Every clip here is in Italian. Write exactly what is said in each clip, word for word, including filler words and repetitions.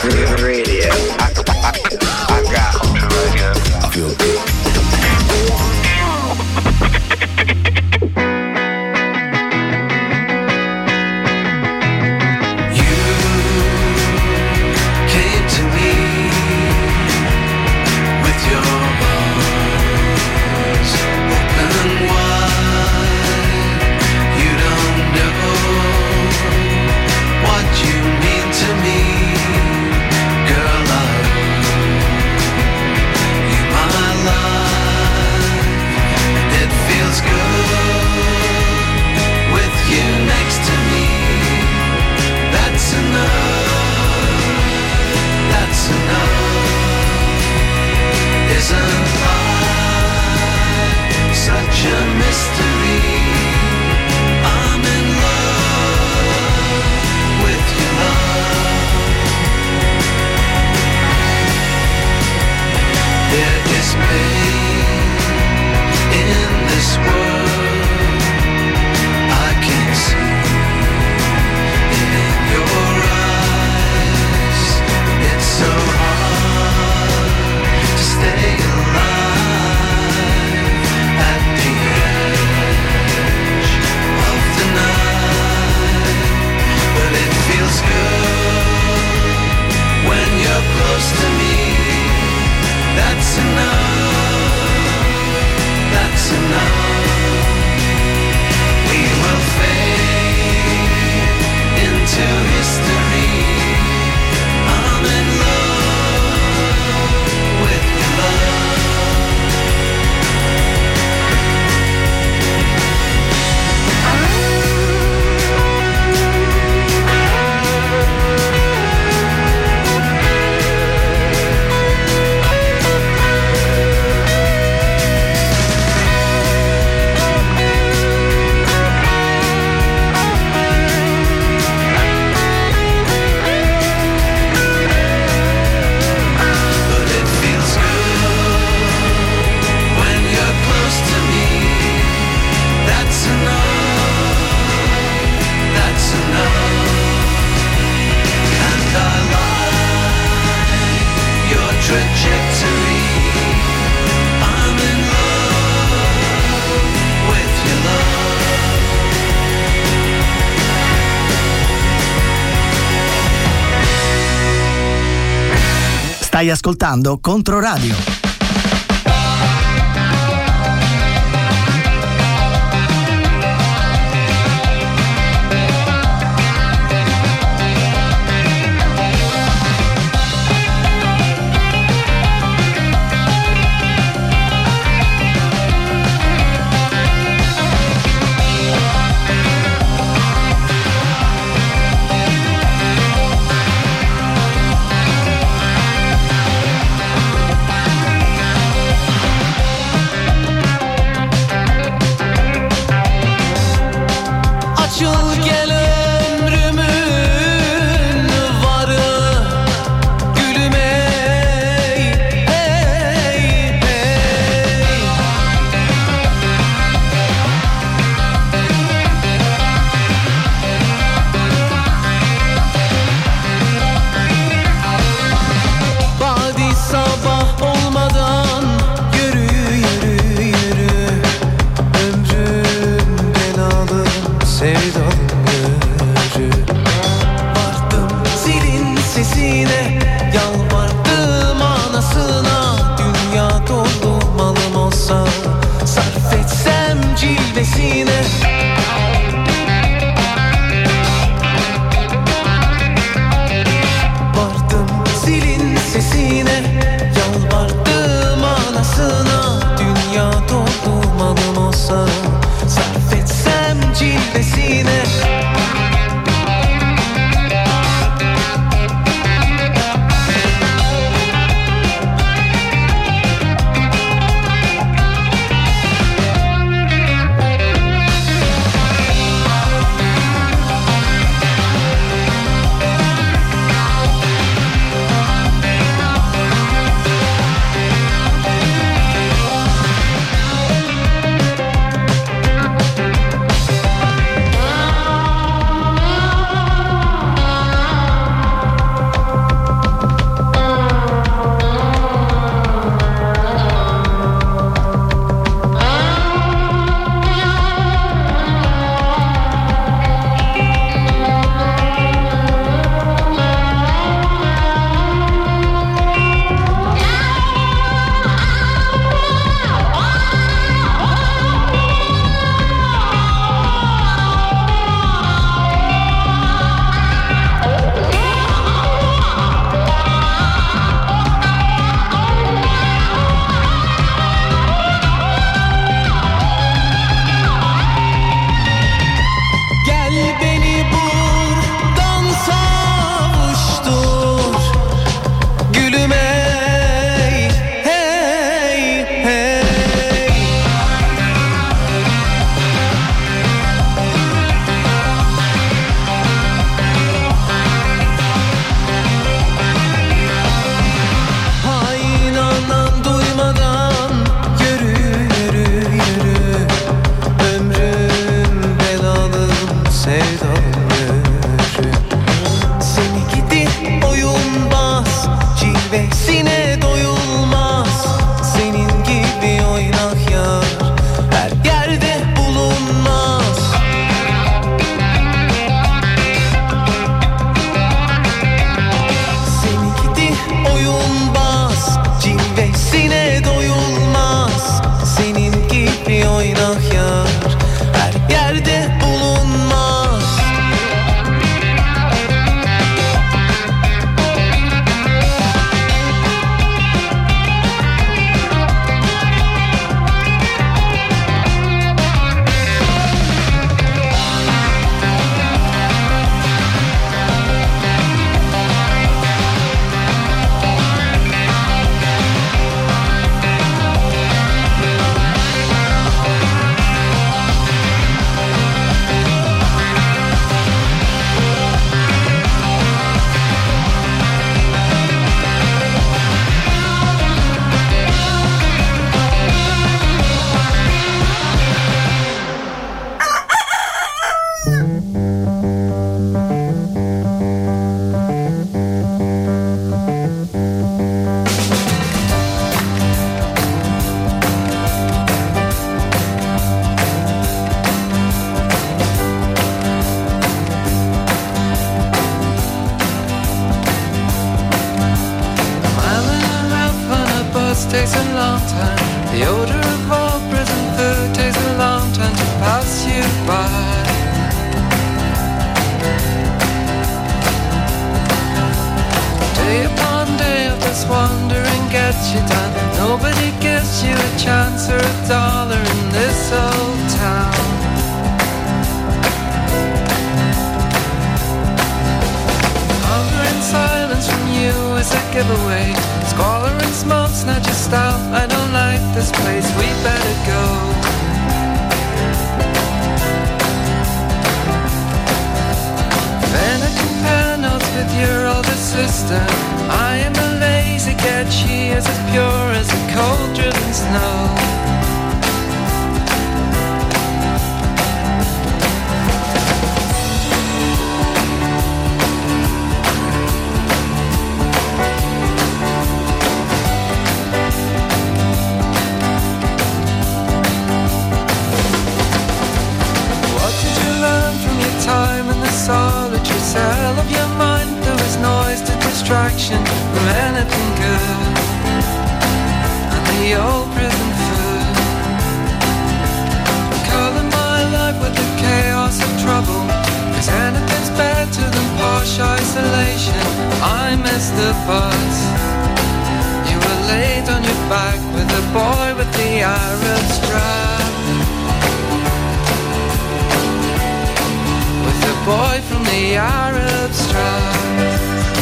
Radio. I, I, I got Ultra Radio. I feel good. Stai ascoltando Controradio. takes a long time. The odor of all prison food takes a long time to pass you by. Day upon day of this wandering gets you down. Nobody gives you a chance or a dollar in this old town. Hunger and silence from you is a giveaway. Squalor and smoke snatch your style. I don't like this place, we better go. Then I compare notes with your older sister. I am a lazy cat, she is as pure as a cold driven snow. Time in the solitary cell of your mind. There was noise to distraction from anything good, and the old prison food color my life with the chaos of trouble. Cause anything's better than posh isolation. I missed the bus. You were laid on your back with a boy with the Arab strap. The boy from the Arab strap.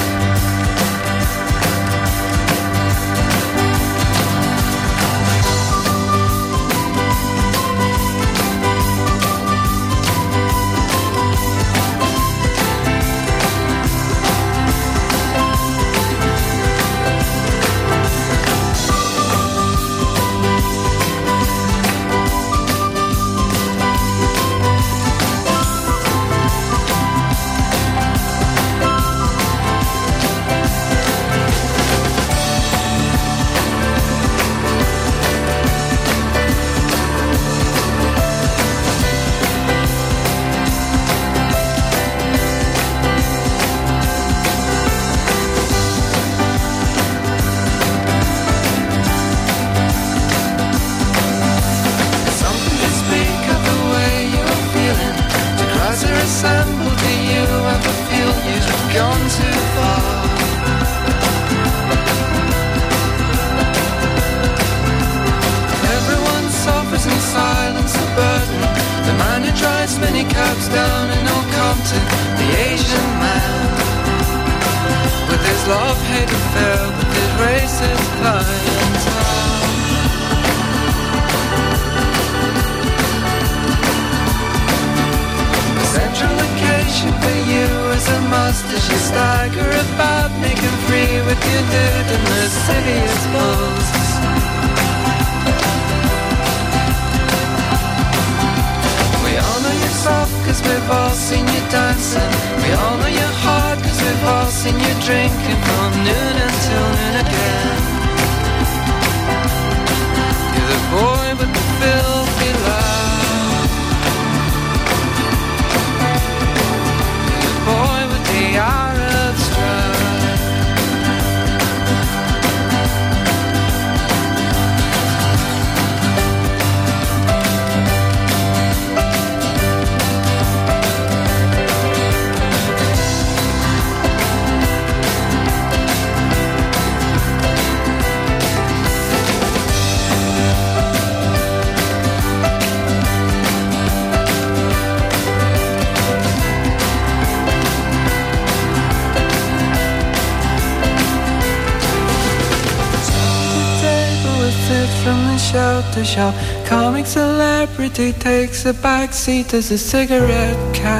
The shop comic celebrity takes a back seat as a cigarette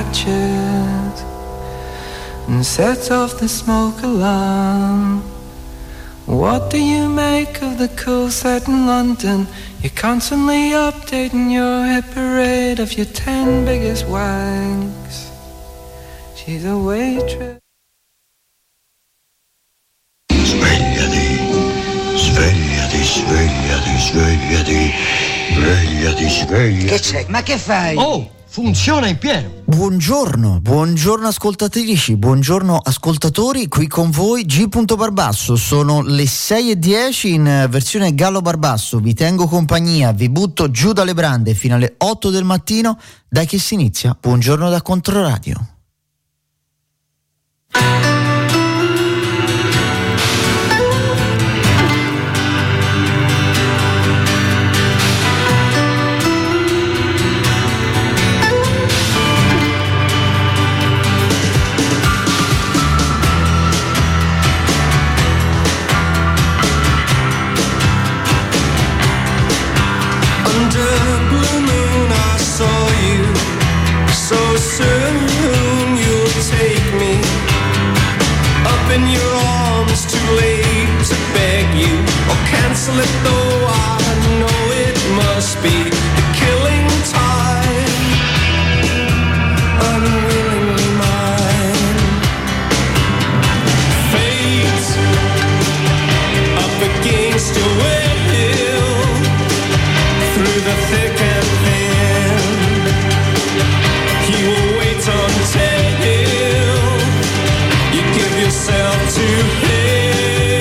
catches and sets off the smoke alarm. What do you make of the cool set in London? You're constantly updating your hit parade of your ten biggest wanks. She's a waitress. Svegliati, svegliati, svegliati, svegliati, svegliati, svegliati. Che c'è? Ma che fai? Oh, funziona in pieno. Buongiorno, buongiorno ascoltatrici, buongiorno ascoltatori, qui con voi G. Barbasso, sono le sei e dieci in versione Gallo Barbasso, vi tengo compagnia, vi butto giù dalle brande fino alle otto del mattino, dai che si inizia, buongiorno da Controradio. In your arms, too late to beg you or cancel it, though I know it must be the killing time, unwillingly mine. Fate up against your will, through the thick and thin, he will wait until yourself to him.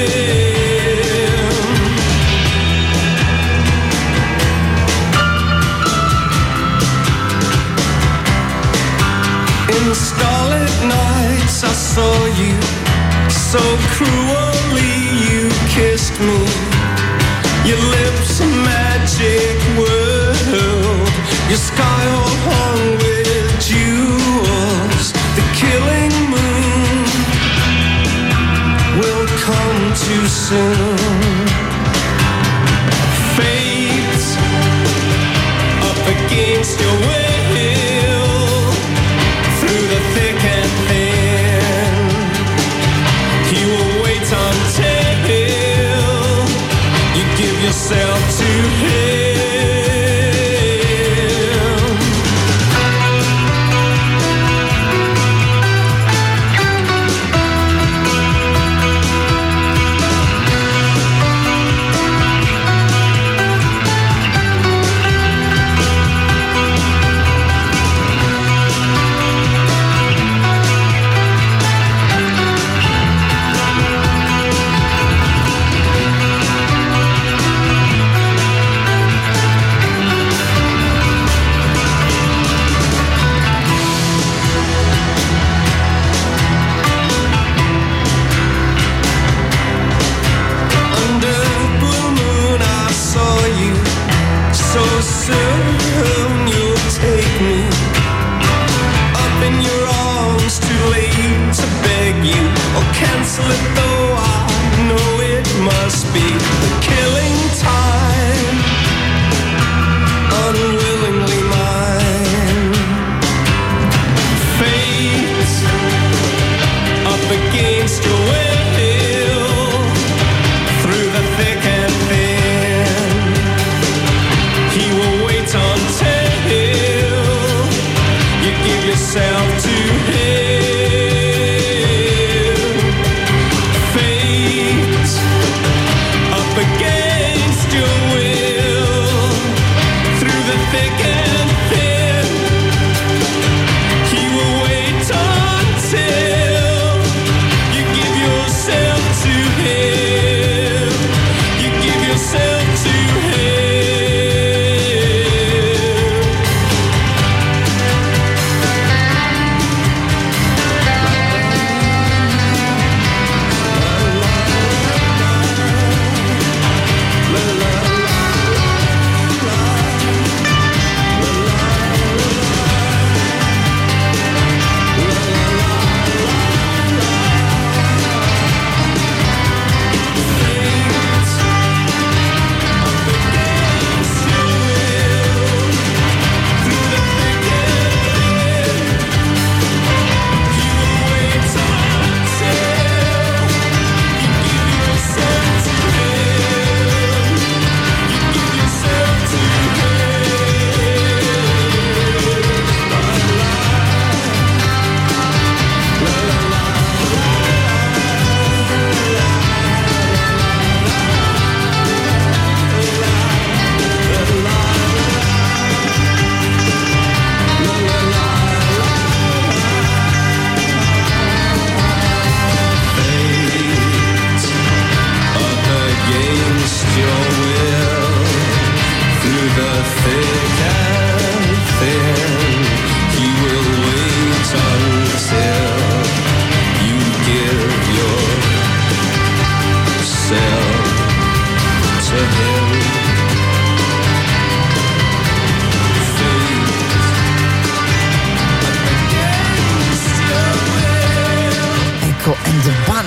In the starlit nights I saw you, so cruelly you kissed me. Your lips a magic world, your sky all hung with jewels. The killing moon will come too soon. Fate up against your will, through the thick and thin, he will wait until you give yourself to him. Soon you'll take me up in your arms, too late to beg you or cancel it, though I know it must be the killing time, unwillingly mine. Fate up against your will, through the thick and thin, he will wait until you give yourself to him.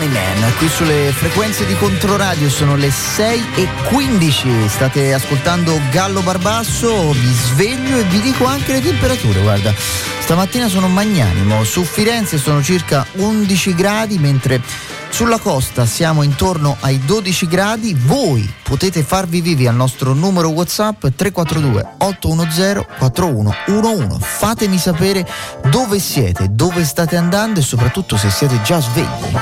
Money Man, qui sulle frequenze di Controradio. Sono le sei e quindici, state ascoltando Gallo Barbasso, vi sveglio e vi dico anche le temperature. Guarda, stamattina sono magnanimo, su Firenze sono circa undici gradi, mentre sulla costa siamo intorno ai dodici gradi. Voi potete farvi vivi al nostro numero WhatsApp tre quattro due otto uno zero quattro uno uno uno. Fatemi sapere dove siete, dove state andando e soprattutto se siete già svegli.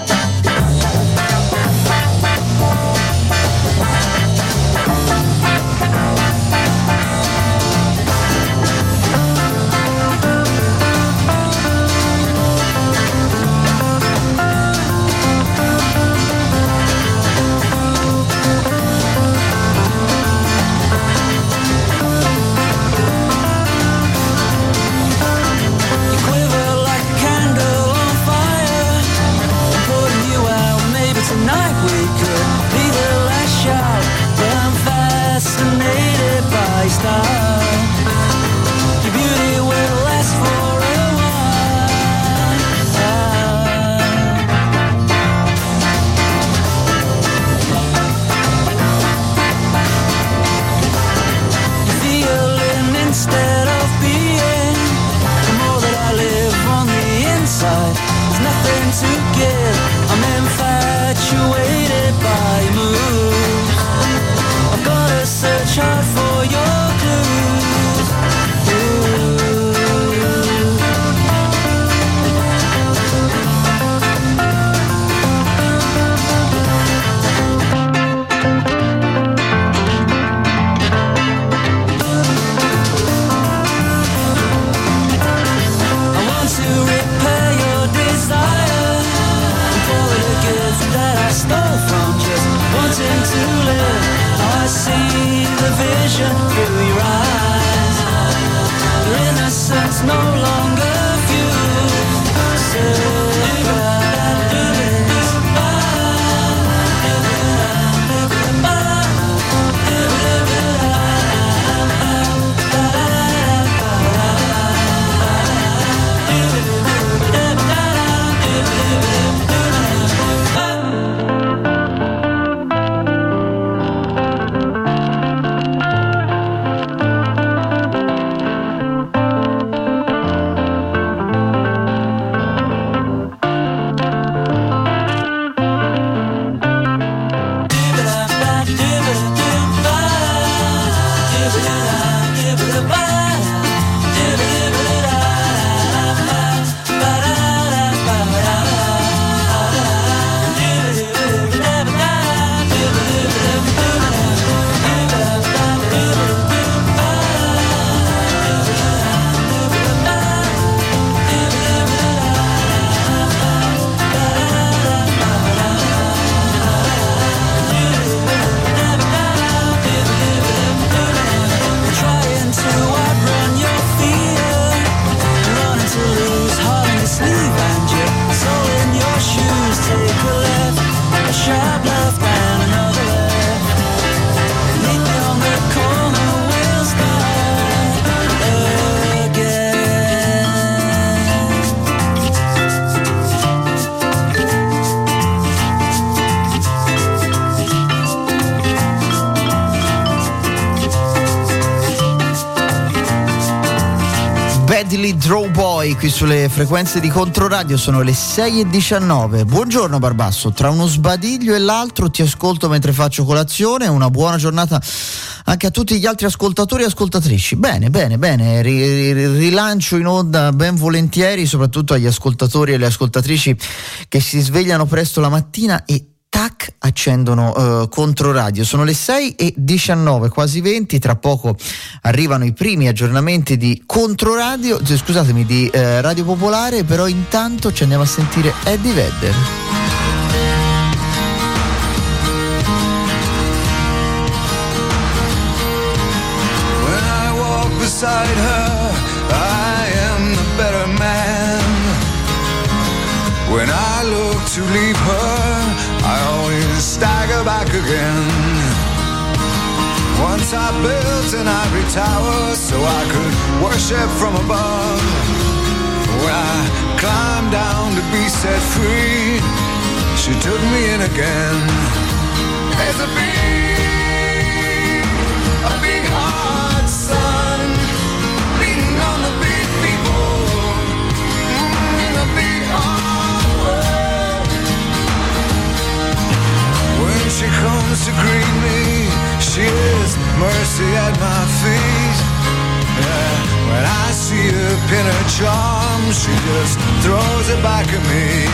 Draw Boy qui sulle frequenze di Controradio. Sono le sei e diciannove. Buongiorno Barbasso, tra uno sbadiglio e l'altro ti ascolto mentre faccio colazione. Una buona giornata anche a tutti gli altri ascoltatori e ascoltatrici. Bene, bene, bene, rilancio in onda ben volentieri, soprattutto agli ascoltatori e alle ascoltatrici che si svegliano presto la mattina e tac, accendono uh, Controradio. Sono le sei e diciannove, quasi venti. Tra poco arrivano i primi aggiornamenti di Controradio, scusatemi, di uh, Radio Popolare, però intanto ci andiamo a sentire Eddie Vedder. When I walk beside her, I am the better man. When I look to leave her, I always stagger back again. Once I built an ivory tower so I could worship from above. When I climbed down to be set free, she took me in again. There's a big, a big hot sun beating on the big people in a big hot world. When she comes to greet me, she is mercy at my feet. Yeah, when I see her pin her charm, she just throws it back at me.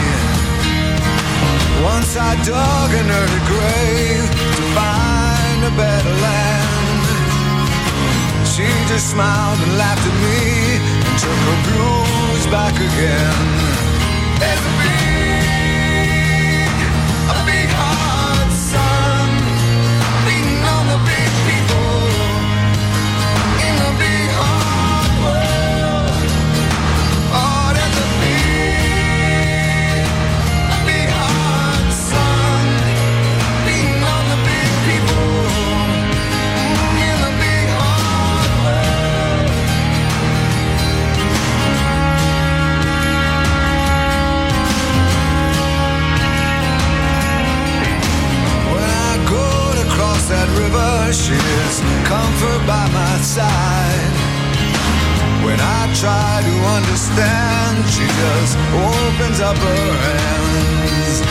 Once I dug an early grave to find a better land. She just smiled and laughed at me and took her blues back again. There's a big, a big hot sun beating on the big people in the big hot world. Oh, there's a big, a big hot sun beating on the big people in the big hot world. When I go to cross that river, she is comfort by my side. When I try to understand, she just opens up her hands.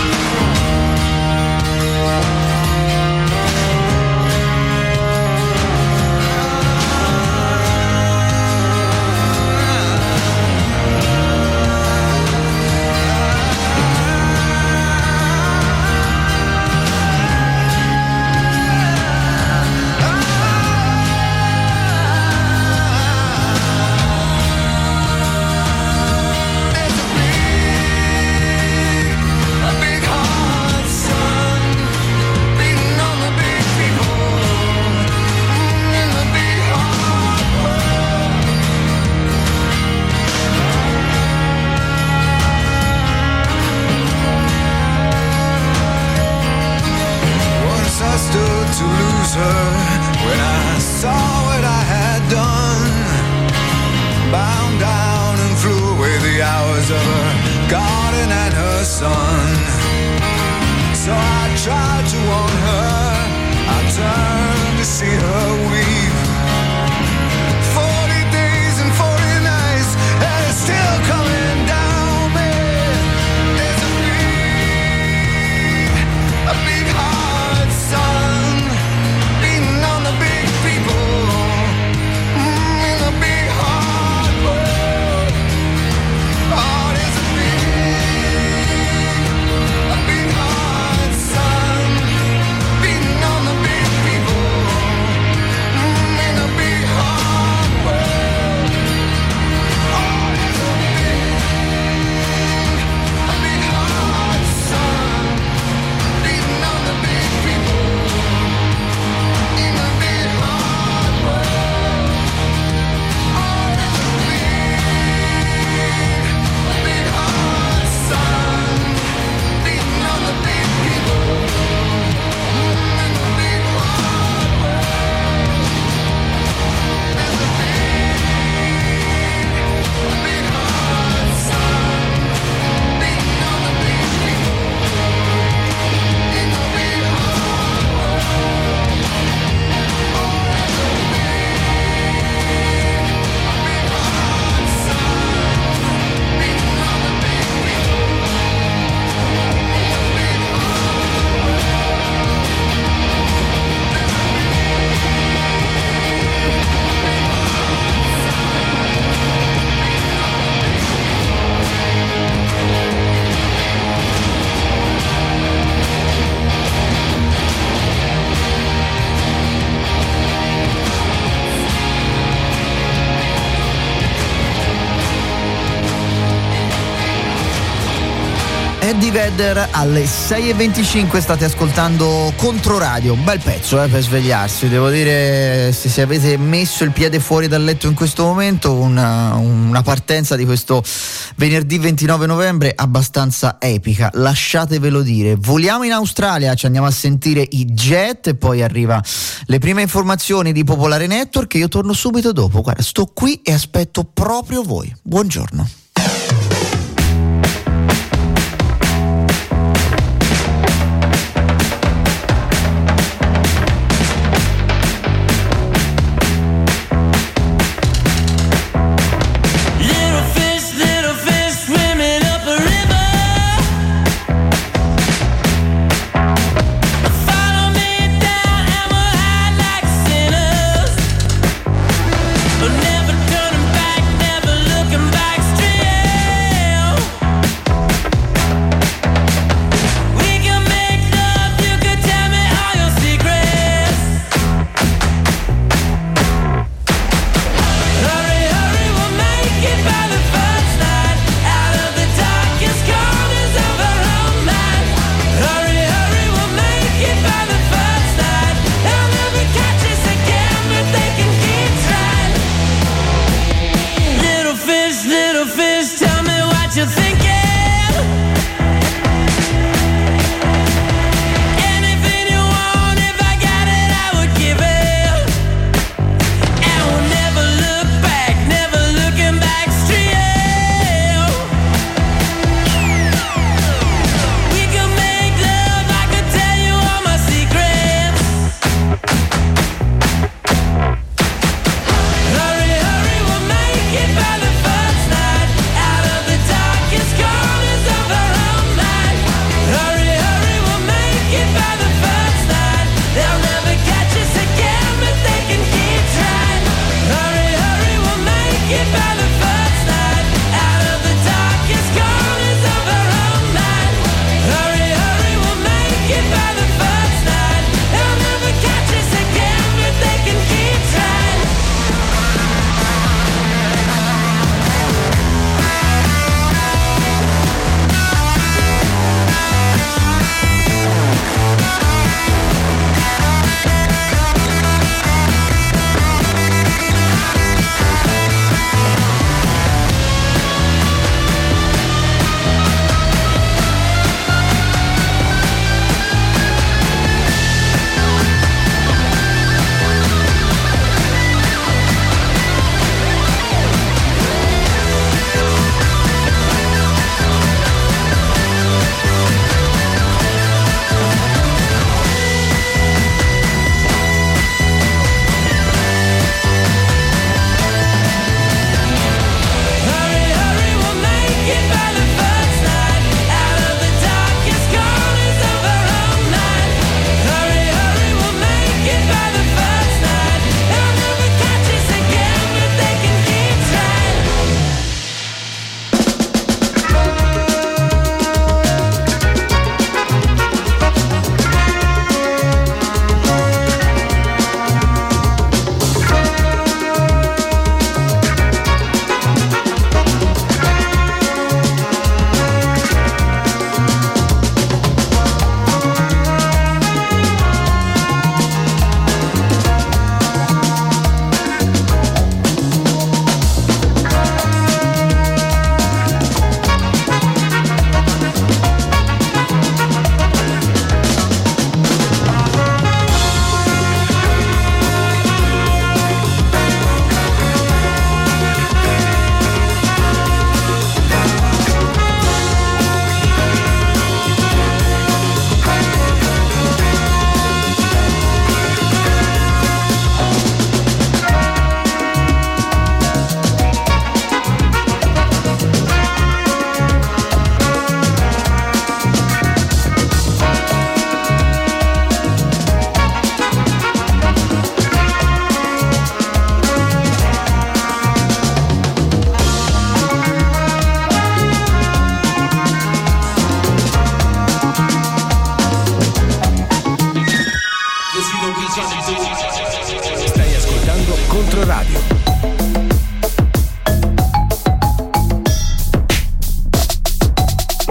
To lose her when I saw what I had done. Bound down and flew away the hours of her garden and her son. So I tried to warn her, I turned to see her weep. Forty days and forty nights, and it's still coming down me. There's a big, a big hot sun on the big people mm, in the big hard world. Oh, there's a big, a big hot sun beating on the big people mm, in the big hard world. Oh, there's a big, a big hot sun beating on the big people. Eddie Vedder alle sei e venticinque, state ascoltando Controradio, un bel pezzo eh, per svegliarsi, devo dire, se, se avete messo il piede fuori dal letto in questo momento, una, una partenza di questo venerdì ventinove novembre abbastanza epica, lasciatevelo dire. Voliamo in Australia, ci andiamo a sentire i Jet e poi arriva le prime informazioni di Popolare Network e io torno subito dopo. Guarda, sto qui e aspetto proprio voi. Buongiorno.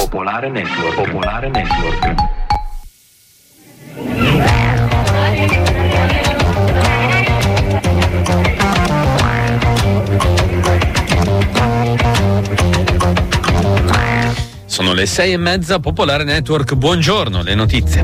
Popolare Network. Popolare Network. Sono le sei e mezza, Popolare Network, buongiorno, le notizie.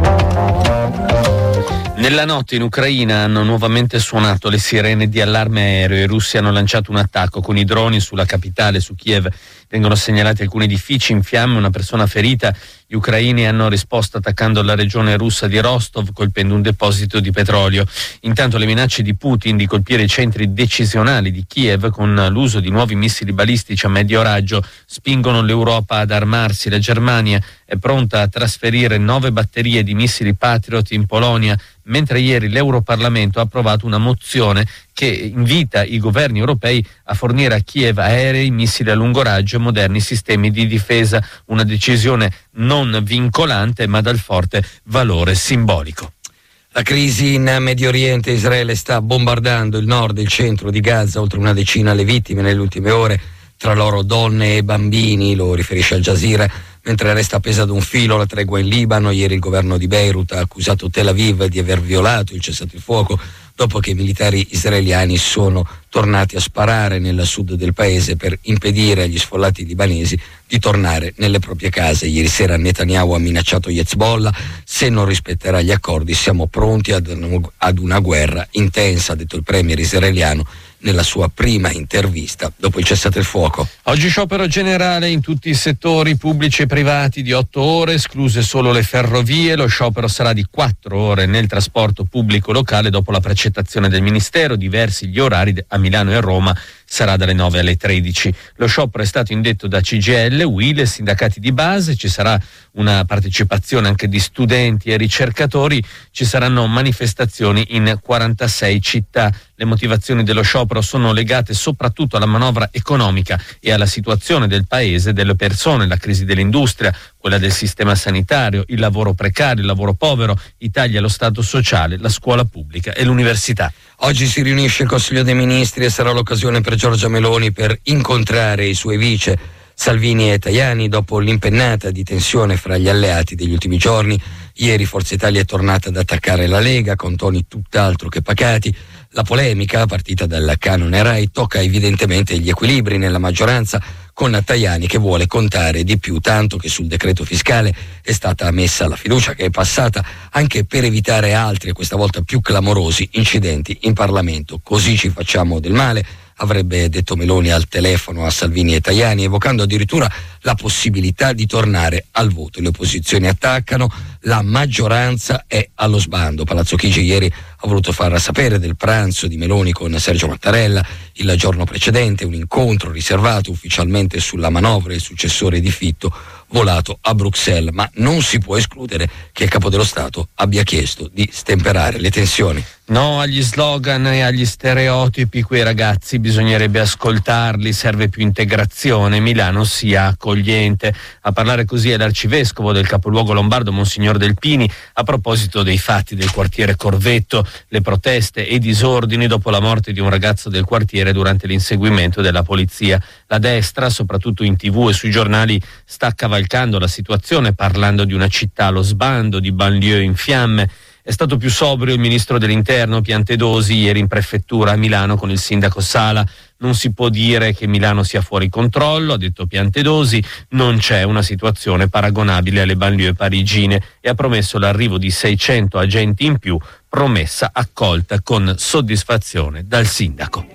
Nella notte in Ucraina hanno nuovamente suonato le sirene di allarme aereo. I russi hanno lanciato un attacco con i droni sulla capitale, su Kiev. Vengono segnalati alcuni edifici in fiamme, una persona ferita. Gli ucraini hanno risposto attaccando la regione russa di Rostov, colpendo un deposito di petrolio. Intanto le minacce di Putin di colpire i centri decisionali di Kiev con l'uso di nuovi missili balistici a medio raggio spingono l'Europa ad armarsi. La Germania è pronta a trasferire nove batterie di missili Patriot in Polonia, mentre ieri l'Europarlamento ha approvato una mozione che invita i governi europei a fornire a Kiev aerei, missili a lungo raggio e moderni sistemi di difesa, una decisione non vincolante ma dal forte valore simbolico. La crisi in Medio Oriente, Israele sta bombardando il nord e il centro di Gaza, oltre una decina le vittime nelle ultime ore, tra loro donne e bambini, lo riferisce Al Jazeera. Mentre resta appesa ad un filo la tregua in Libano, ieri il governo di Beirut ha accusato Tel Aviv di aver violato il cessate il fuoco dopo che i militari israeliani sono tornati a sparare nel sud del paese per impedire agli sfollati libanesi di tornare nelle proprie case. Ieri sera Netanyahu ha minacciato Hezbollah: se non rispetterà gli accordi siamo pronti ad, ad una guerra intensa, ha detto il premier israeliano nella sua prima intervista dopo il cessate il fuoco. Oggi sciopero generale in tutti i settori pubblici e privati di otto ore, escluse solo le ferrovie. Lo sciopero sarà di quattro ore nel trasporto pubblico locale dopo la precettazione del Ministero. Diversi gli orari a Milano e Roma, sarà dalle nove alle tredici. Lo sciopero è stato indetto da C G I L, U I L e sindacati di base. Ci sarà una partecipazione anche di studenti e ricercatori. Ci saranno manifestazioni in quarantasei città. Le motivazioni dello sciopero sono legate soprattutto alla manovra economica e alla situazione del paese, delle persone, la crisi dell'industria, quella del sistema sanitario, il lavoro precario, il lavoro povero, i tagli allo Stato sociale, la scuola pubblica e l'università. Oggi si riunisce il Consiglio dei Ministri e sarà l'occasione per Giorgia Meloni per incontrare i suoi vice Salvini e Tajani dopo l'impennata di tensione fra gli alleati degli ultimi giorni. Ieri Forza Italia è tornata ad attaccare la Lega con toni tutt'altro che pacati. La polemica, partita dal canone Rai, tocca evidentemente gli equilibri nella maggioranza, con Tajani che vuole contare di più, tanto che sul decreto fiscale è stata messa la fiducia, che è passata anche per evitare altri e questa volta più clamorosi incidenti in Parlamento. Così ci facciamo del male, avrebbe detto Meloni al telefono a Salvini e Tajani, evocando addirittura la possibilità di tornare al voto. Le opposizioni attaccano, la maggioranza è allo sbando. Palazzo Chigi ieri ha voluto far sapere del pranzo di Meloni con Sergio Mattarella il giorno precedente, un incontro riservato ufficialmente sulla manovra, il successore di Fitto volato a Bruxelles, ma non si può escludere che il capo dello Stato abbia chiesto di stemperare le tensioni. No agli slogan e agli stereotipi, quei ragazzi bisognerebbe ascoltarli, serve più integrazione, Milano sia accogliente. A parlare così è l'arcivescovo del capoluogo lombardo, Monsignor Delpini, a proposito dei fatti del quartiere Corvetto, le proteste e i disordini dopo la morte di un ragazzo del quartiere durante l'inseguimento della polizia. La destra, soprattutto in tivù e sui giornali, sta cavalcando la situazione parlando di una città allo sbando, di banlieue in fiamme. È stato più sobrio il ministro dell'Interno Piantedosi ieri in prefettura a Milano con il sindaco Sala. Non si può dire che Milano sia fuori controllo, ha detto Piantedosi, non c'è una situazione paragonabile alle banlieue parigine e ha promesso l'arrivo di seicento agenti in più, promessa accolta con soddisfazione dal sindaco.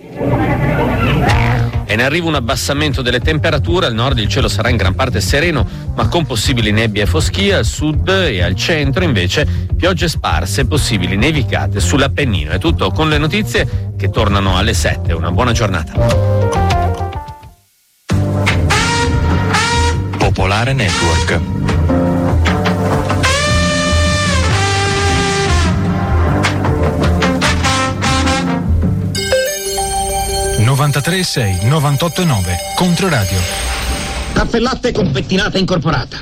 E in arrivo un abbassamento delle temperature. Al nord il cielo sarà in gran parte sereno, ma con possibili nebbie e foschie. Al sud e al centro invece piogge sparse e possibili nevicate sull'Appennino. È tutto con le notizie che tornano alle sette. Una buona giornata. Popolare Network. novantatré sei novantotto nove Controradio. Caffè latte con pettinata incorporata.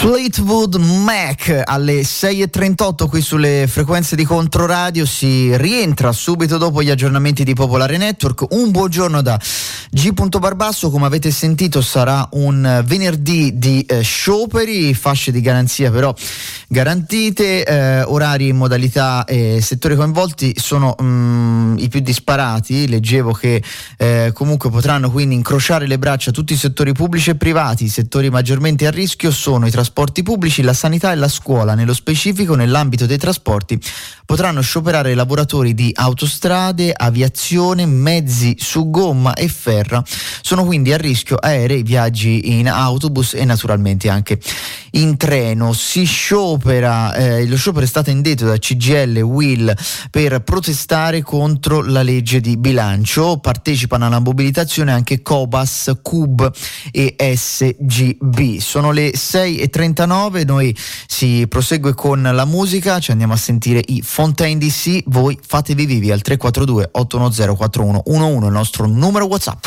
Fleetwood Mac alle sei e trentotto qui sulle frequenze di Controradio. Si rientra subito dopo gli aggiornamenti di Popolare Network. Un buongiorno da G. Barbasso. Come avete sentito sarà un venerdì di eh, scioperi, fasce di garanzia però garantite, eh, orari, modalità e settori coinvolti sono mh, i più disparati. Leggevo che eh, comunque potranno quindi incrociare le braccia tutti i settori pubblici e privati. I settori maggiormente a rischio sono i trasporti pubblici, la sanità e la scuola. Nello specifico, nell'ambito dei trasporti potranno scioperare i lavoratori di autostrade, aviazione, mezzi su gomma e ferra. Sono quindi a rischio aerei, viaggi in autobus e naturalmente anche in treno. Si sciopera, eh, lo sciopero è stato indetto da C G I L e U I L per protestare contro la legge di bilancio. Partecipano alla mobilitazione anche Cobas, C U B e S G B. Sono le sei e trentanove, noi si prosegue con la musica, ci andiamo a sentire i Fontaine D C. Voi fatevi vivi al tre quattro due otto uno zero quattro uno uno uno, il nostro numero WhatsApp.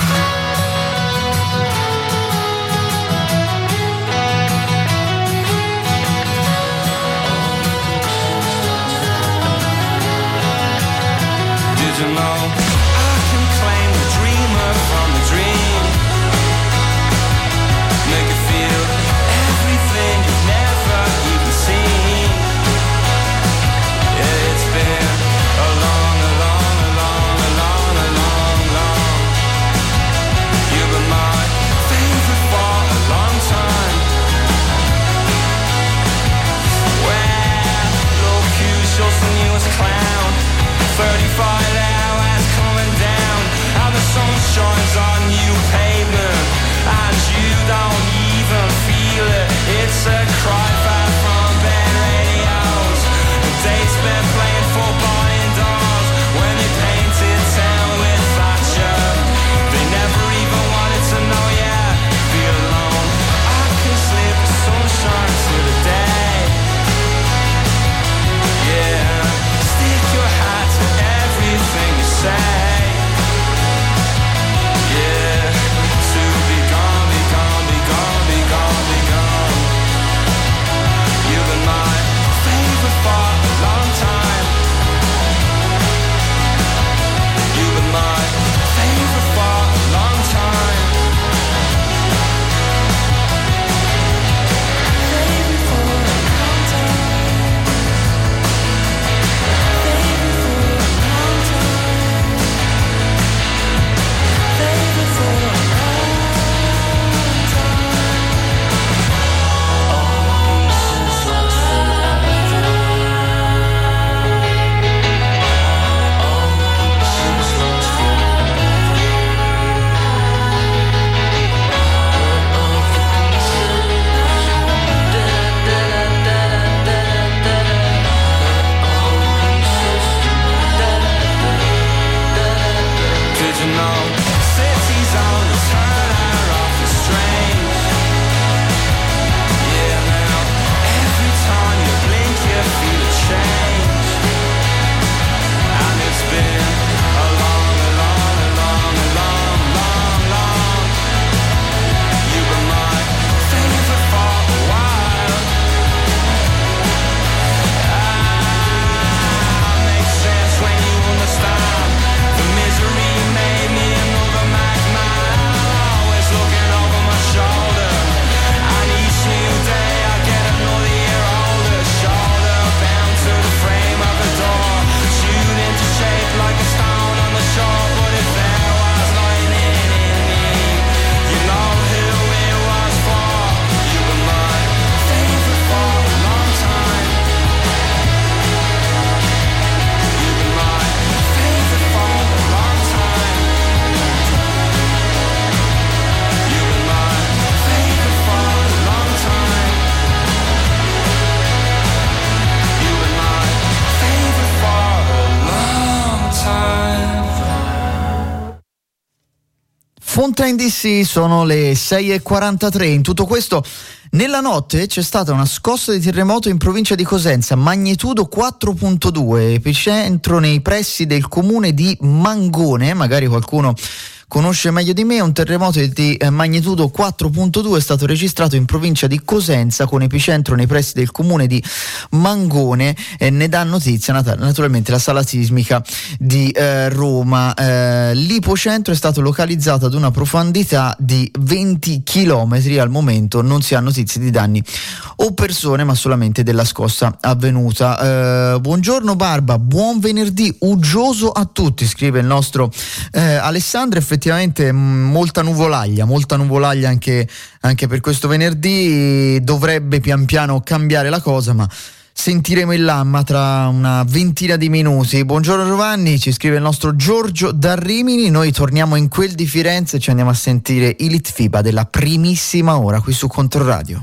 Shines on new pavement and you don't even feel it. It's a cry back from bad radios. The date's been playing for buying dolls when you painted town with Thatcher. They never even wanted to know ya. Feel alone. I can sleep with sunshine to the day. Yeah, stick your hat to everything you say. Fontaine D C, sono le sei e quarantatré. In tutto questo, nella notte c'è stata una scossa di terremoto in provincia di Cosenza, magnitudo quattro virgola due, epicentro nei pressi del comune di Mangone. Magari qualcuno conosce meglio di me. Un terremoto di eh, magnitudo quattro virgola due è stato registrato in provincia di Cosenza, con epicentro nei pressi del comune di Mangone. Eh, ne dà notizia nat- naturalmente la sala sismica di eh, Roma. Eh, l'ipocentro è stato localizzato ad una profondità di venti chilometri. Al momento non si ha notizie di danni o persone, ma solamente della scossa avvenuta. Eh, buongiorno Barba, buon venerdì uggioso a tutti, scrive il nostro eh, Alessandro. Effettivamente mh, molta nuvolaglia, molta nuvolaglia anche, anche per questo venerdì. Dovrebbe pian piano cambiare la cosa, ma sentiremo il Lamma tra una ventina di minuti. Buongiorno Giovanni, ci scrive il nostro Giorgio da Rimini. Noi torniamo in quel di Firenze e ci andiamo a sentire i Litfiba della primissima ora qui su Controradio.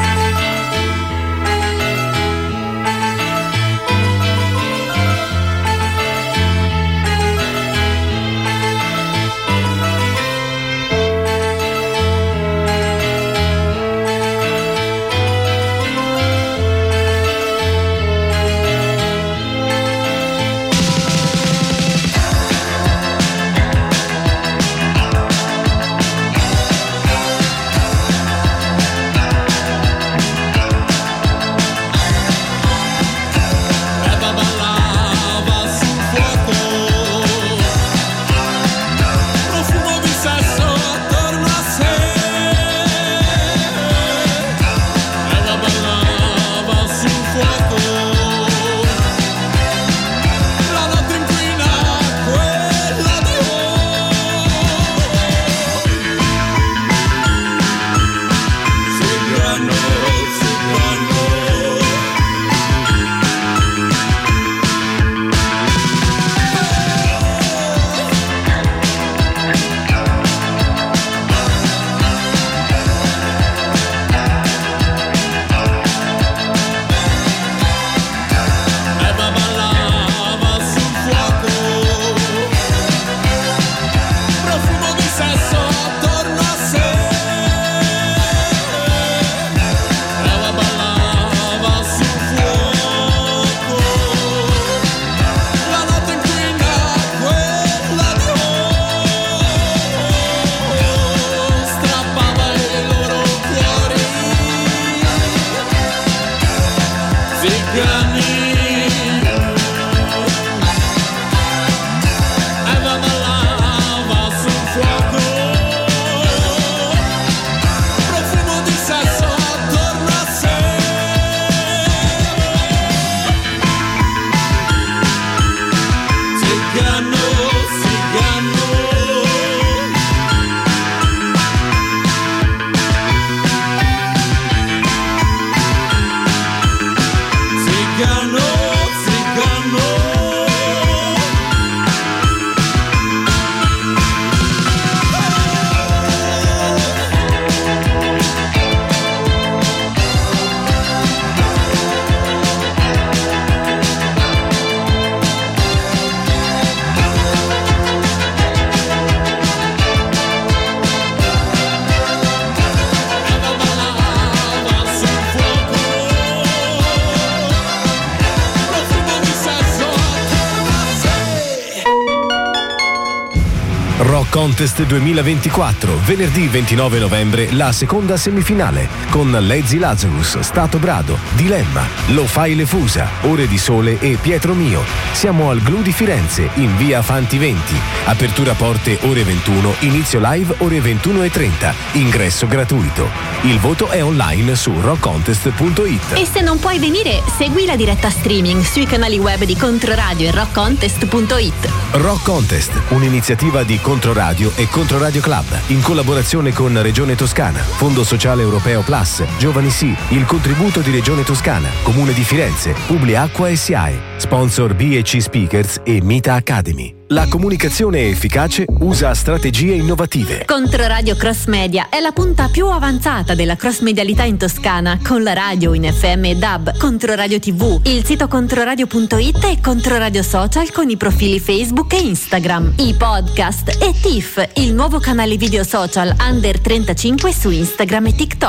Contest duemilaventiquattro, venerdì ventinove novembre, la seconda semifinale con Lazy Lazarus, Stato Brado, Dilemma, Lo Fai Le Fusa, Ore di Sole e Pietro Mio. Siamo al Glu di Firenze, in via Fanti venti. Apertura porte ore ventuno, inizio live ore ventuno e trenta. Ingresso gratuito. Il voto è online su rock contest punto it. E se non puoi venire, segui la diretta streaming sui canali web di Controradio e rock contest punto it. Rock Contest, un'iniziativa di Controradio e Controradio Club, in collaborazione con Regione Toscana, Fondo Sociale Europeo Plus, Giovani Sì, il contributo di Regione Toscana, Comune di Firenze, Publiacqua S I A E, sponsor B e C Speakers e Mita Academy. La comunicazione efficace usa strategie innovative. Controradio Cross Media è la punta più avanzata della cross medialità in Toscana, con la radio in F M e D A B, Controradio tivù, il sito controradio punto it e Controradio Social con i profili Facebook e Instagram, i podcast e T I F, il nuovo canale video social under trentacinque su Instagram e TikTok.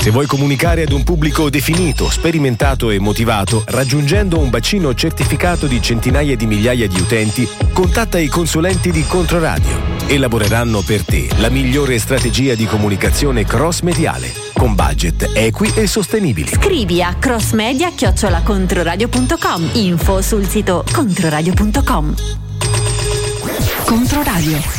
Se vuoi comunicare ad un pubblico definito, sperimentato e motivato, raggiungendo un bacino certificato di centinaia di migliaia di utenti, contatta i consulenti di Controradio. Elaboreranno per te la migliore strategia di comunicazione cross-mediale, con budget equi e sostenibili. Scrivi a crossmedia chiocciola controradio punto com. Info sul sito controradio punto com. Controradio.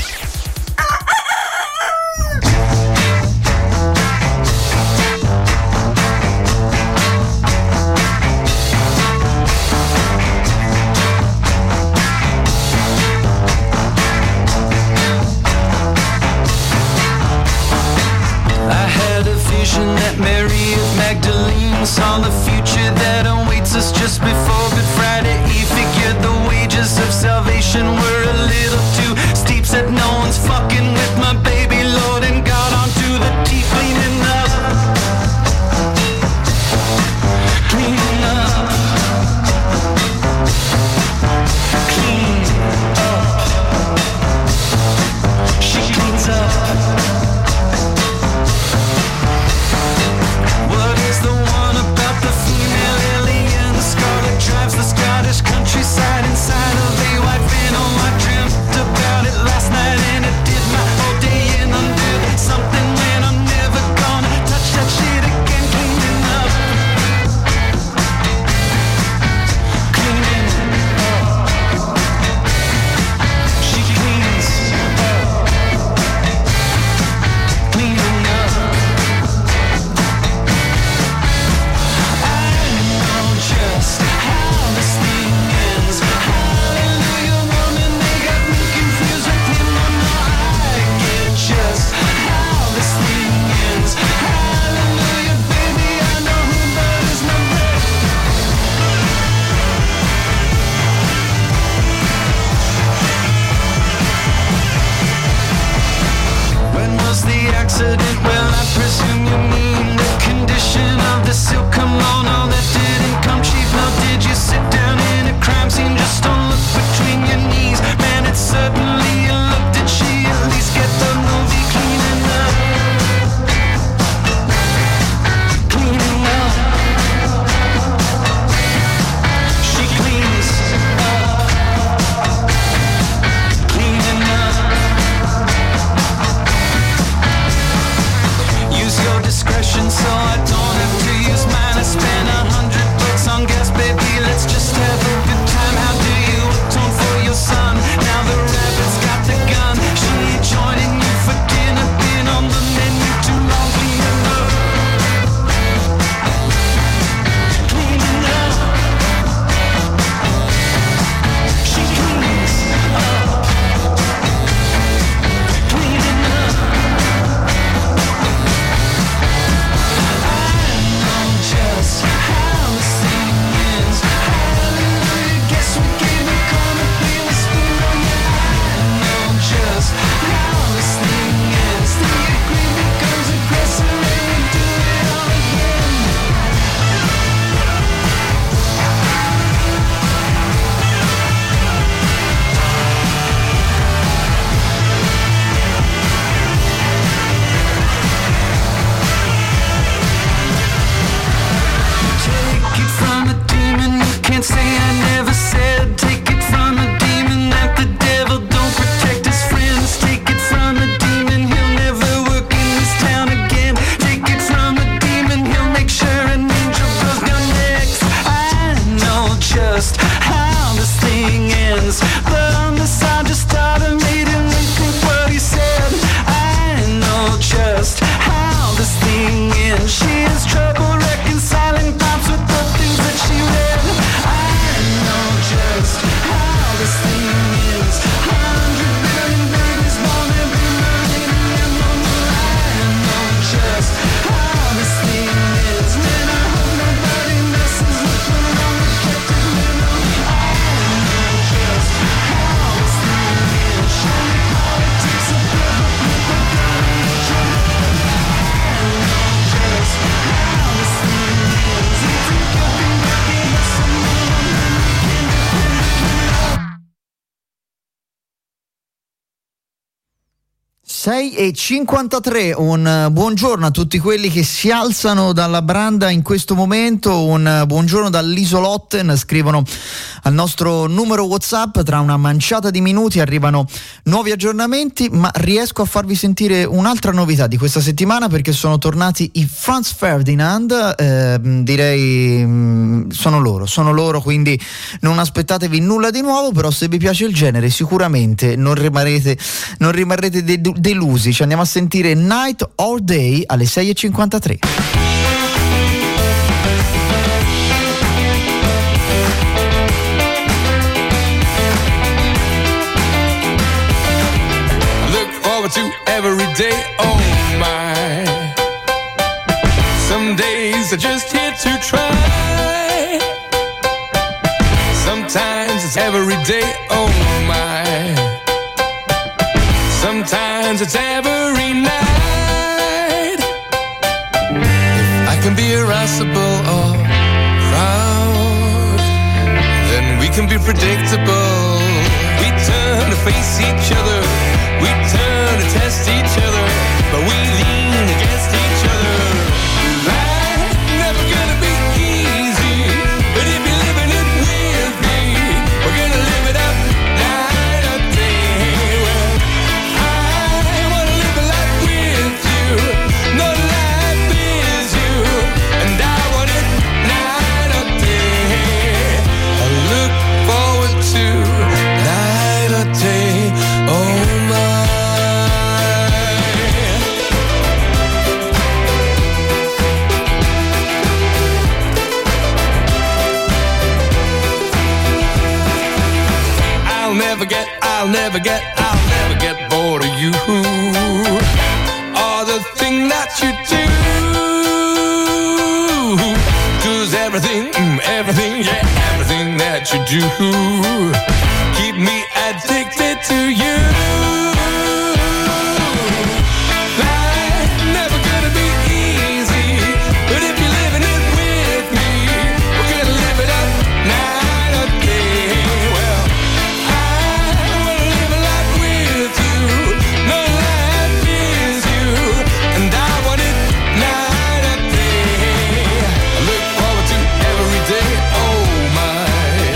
That Mary of Magdalene saw the future that awaits us just before Good Friday Eve. Figured the wages of salvation were a little too steep. Said no one's fucking with my baby Lord, and got onto the tea, cleaning up, cleaning up, clean up. She cleans up. Drives the Scottish countryside inside of a white van. Oh, I dreamt about it last night, and it did my whole day in. Undid something when I'm never gonna touch that shit again. Cleaning up, cleaning up. She cleans up, cleaning up. I know just accident. Well, I presume you mean the condition of the silk kimono that didn't come cheap. Now, did you sit down in a crime scene? Just don't look between your knees. Man, it's certainly a look. Did she at least get the movie cleaning up? Cleaning up. She cleans up. Cleaning up. Use your discretion so I don't have to use mine. I spent a hundred bucks on gas, baby, let's just have a good time. How do you atone for your son? Now the rabbit's got the gun. She ain't joining you for dinner. Been on the menu too long. Cleaning up, cleaning up. She cleans up, cleaning up. Just how this thing ends. Hallelujah, guess we came to come and feel the spin. Oh yeah, I know just how this thing ends. The agreement becomes aggressive and we do it all again. Take it from a demon, you can't say I never said. Take it from a demon that the devil don't protect his friends. Take it from a demon, he'll never work in this town again. Take it from a demon, he'll make sure an angel goes down next. I know just how this thing ends, but on the side just thought I made him think what he said. I know just how this thing ends. She has trouble reconciling thoughts with the things that she read. I know just sei e cinquantatré, un buongiorno a tutti quelli che si alzano dalla branda in questo momento, un buongiorno dall'Isolotten, scrivono al nostro numero WhatsApp. Tra una manciata di minuti arrivano nuovi aggiornamenti, ma riesco a farvi sentire un'altra novità di questa settimana, perché sono tornati i Franz Ferdinand. eh, direi mh, sono loro, sono loro, quindi non aspettatevi nulla di nuovo, però se vi piace il genere sicuramente non rimarrete, non rimarrete de- delusi. Ci andiamo a sentire Night or Day alle sei e cinquantatré. Look forward to every day, oh my. Some days are just here to try. Sometimes it's every day, oh my. Sometimes it's every night. If I can be irascible or proud, then we can be predictable. We turn to face each other, we turn to test each other, but we lean against each other. Life's never gonna be easy, but if you're living it with me, we're gonna live it up night or day. Well, I wanna live a life with you, no life is you, and I want it night or day. I look forward to night or day, oh my. I'll never get, I'll never get, I'll never get bored of you, or the thing that you do. 'Cause everything, mm, everything, yeah, everything that you do keep me addicted to you. Life's never gonna be easy, but if you're living it with me, we're gonna live it up night or day. Well, I wanna live a life with you, no life is you, and I want it night or day. I look forward to every day, oh my.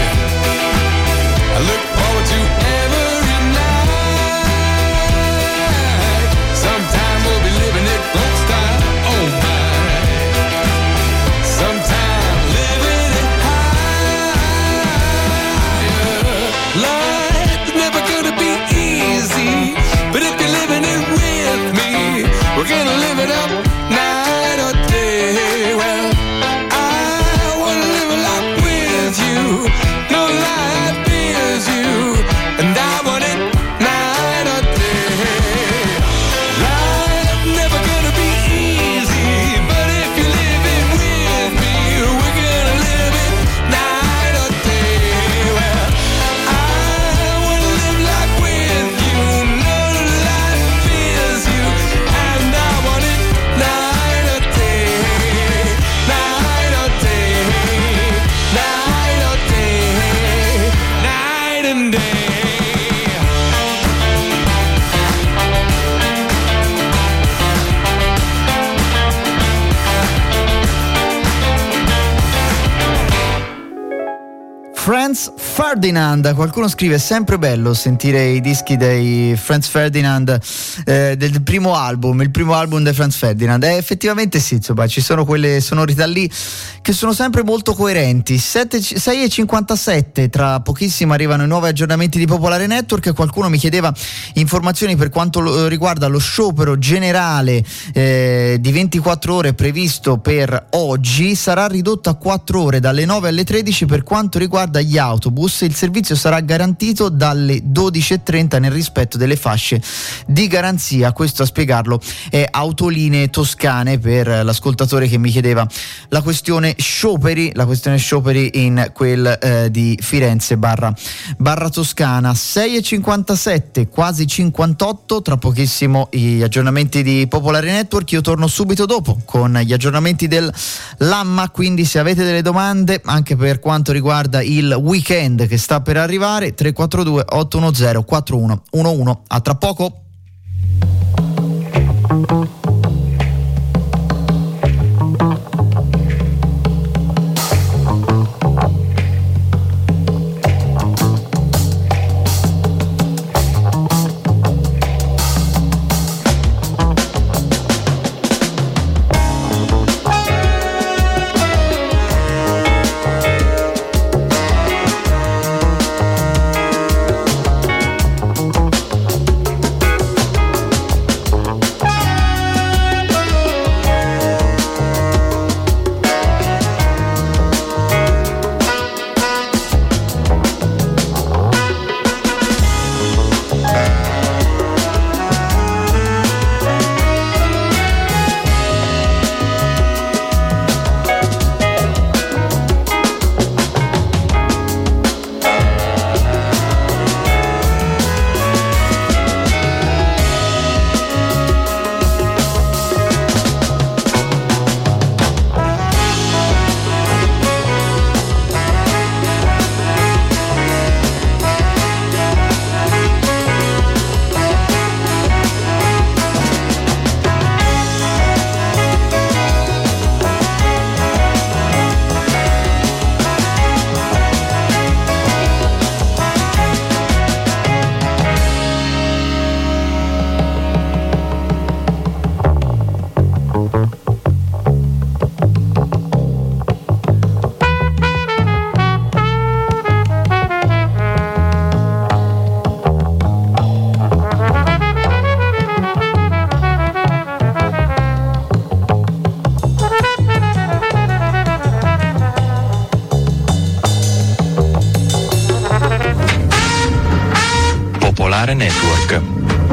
I look forward to every night. Sometime we'll be living it folk style, oh my. Sometime living it high. Life's never gonna be easy, but if you're living it with me, we're gonna live it up night or day. Well, I wanna live a life with you, no life is you, and I want it night or day. Life's never gonna be easy, but if you live it with me, we're gonna live it night or day. Well, I wanna live life with you, no life is you, and I want it night or day, night or day, night or day, night and day. Franz Ferdinand, qualcuno scrive: è sempre bello sentire i dischi dei Franz Ferdinand, eh, del primo album, il primo album dei Franz Ferdinand. Eh, effettivamente sì, insomma, ci sono quelle sonorità lì che sono sempre molto coerenti. sei e cinquantasette, tra pochissimo arrivano i nuovi aggiornamenti di Popolare Network. Qualcuno mi chiedeva informazioni per quanto lo, riguarda lo sciopero generale eh, di ventiquattro ore previsto per oggi. Sarà ridotto a quattro ore, dalle nove alle tredici, per quanto riguarda gli autobus. Il servizio sarà garantito dalle dodici e trenta nel rispetto delle fasce di garanzia. Questo a spiegarlo è Autolinee Toscane, per l'ascoltatore che mi chiedeva la questione scioperi, la questione scioperi in quel eh, di Firenze barra, barra Toscana. sei e cinquantasette, quasi cinquantotto, tra pochissimo gli aggiornamenti di Popolare Network. Io torno subito dopo con gli aggiornamenti del Lamma, quindi se avete delle domande anche per quanto riguarda il weekend che sta per arrivare, tre quattro due otto uno zero quattro uno uno uno. A tra poco. Network.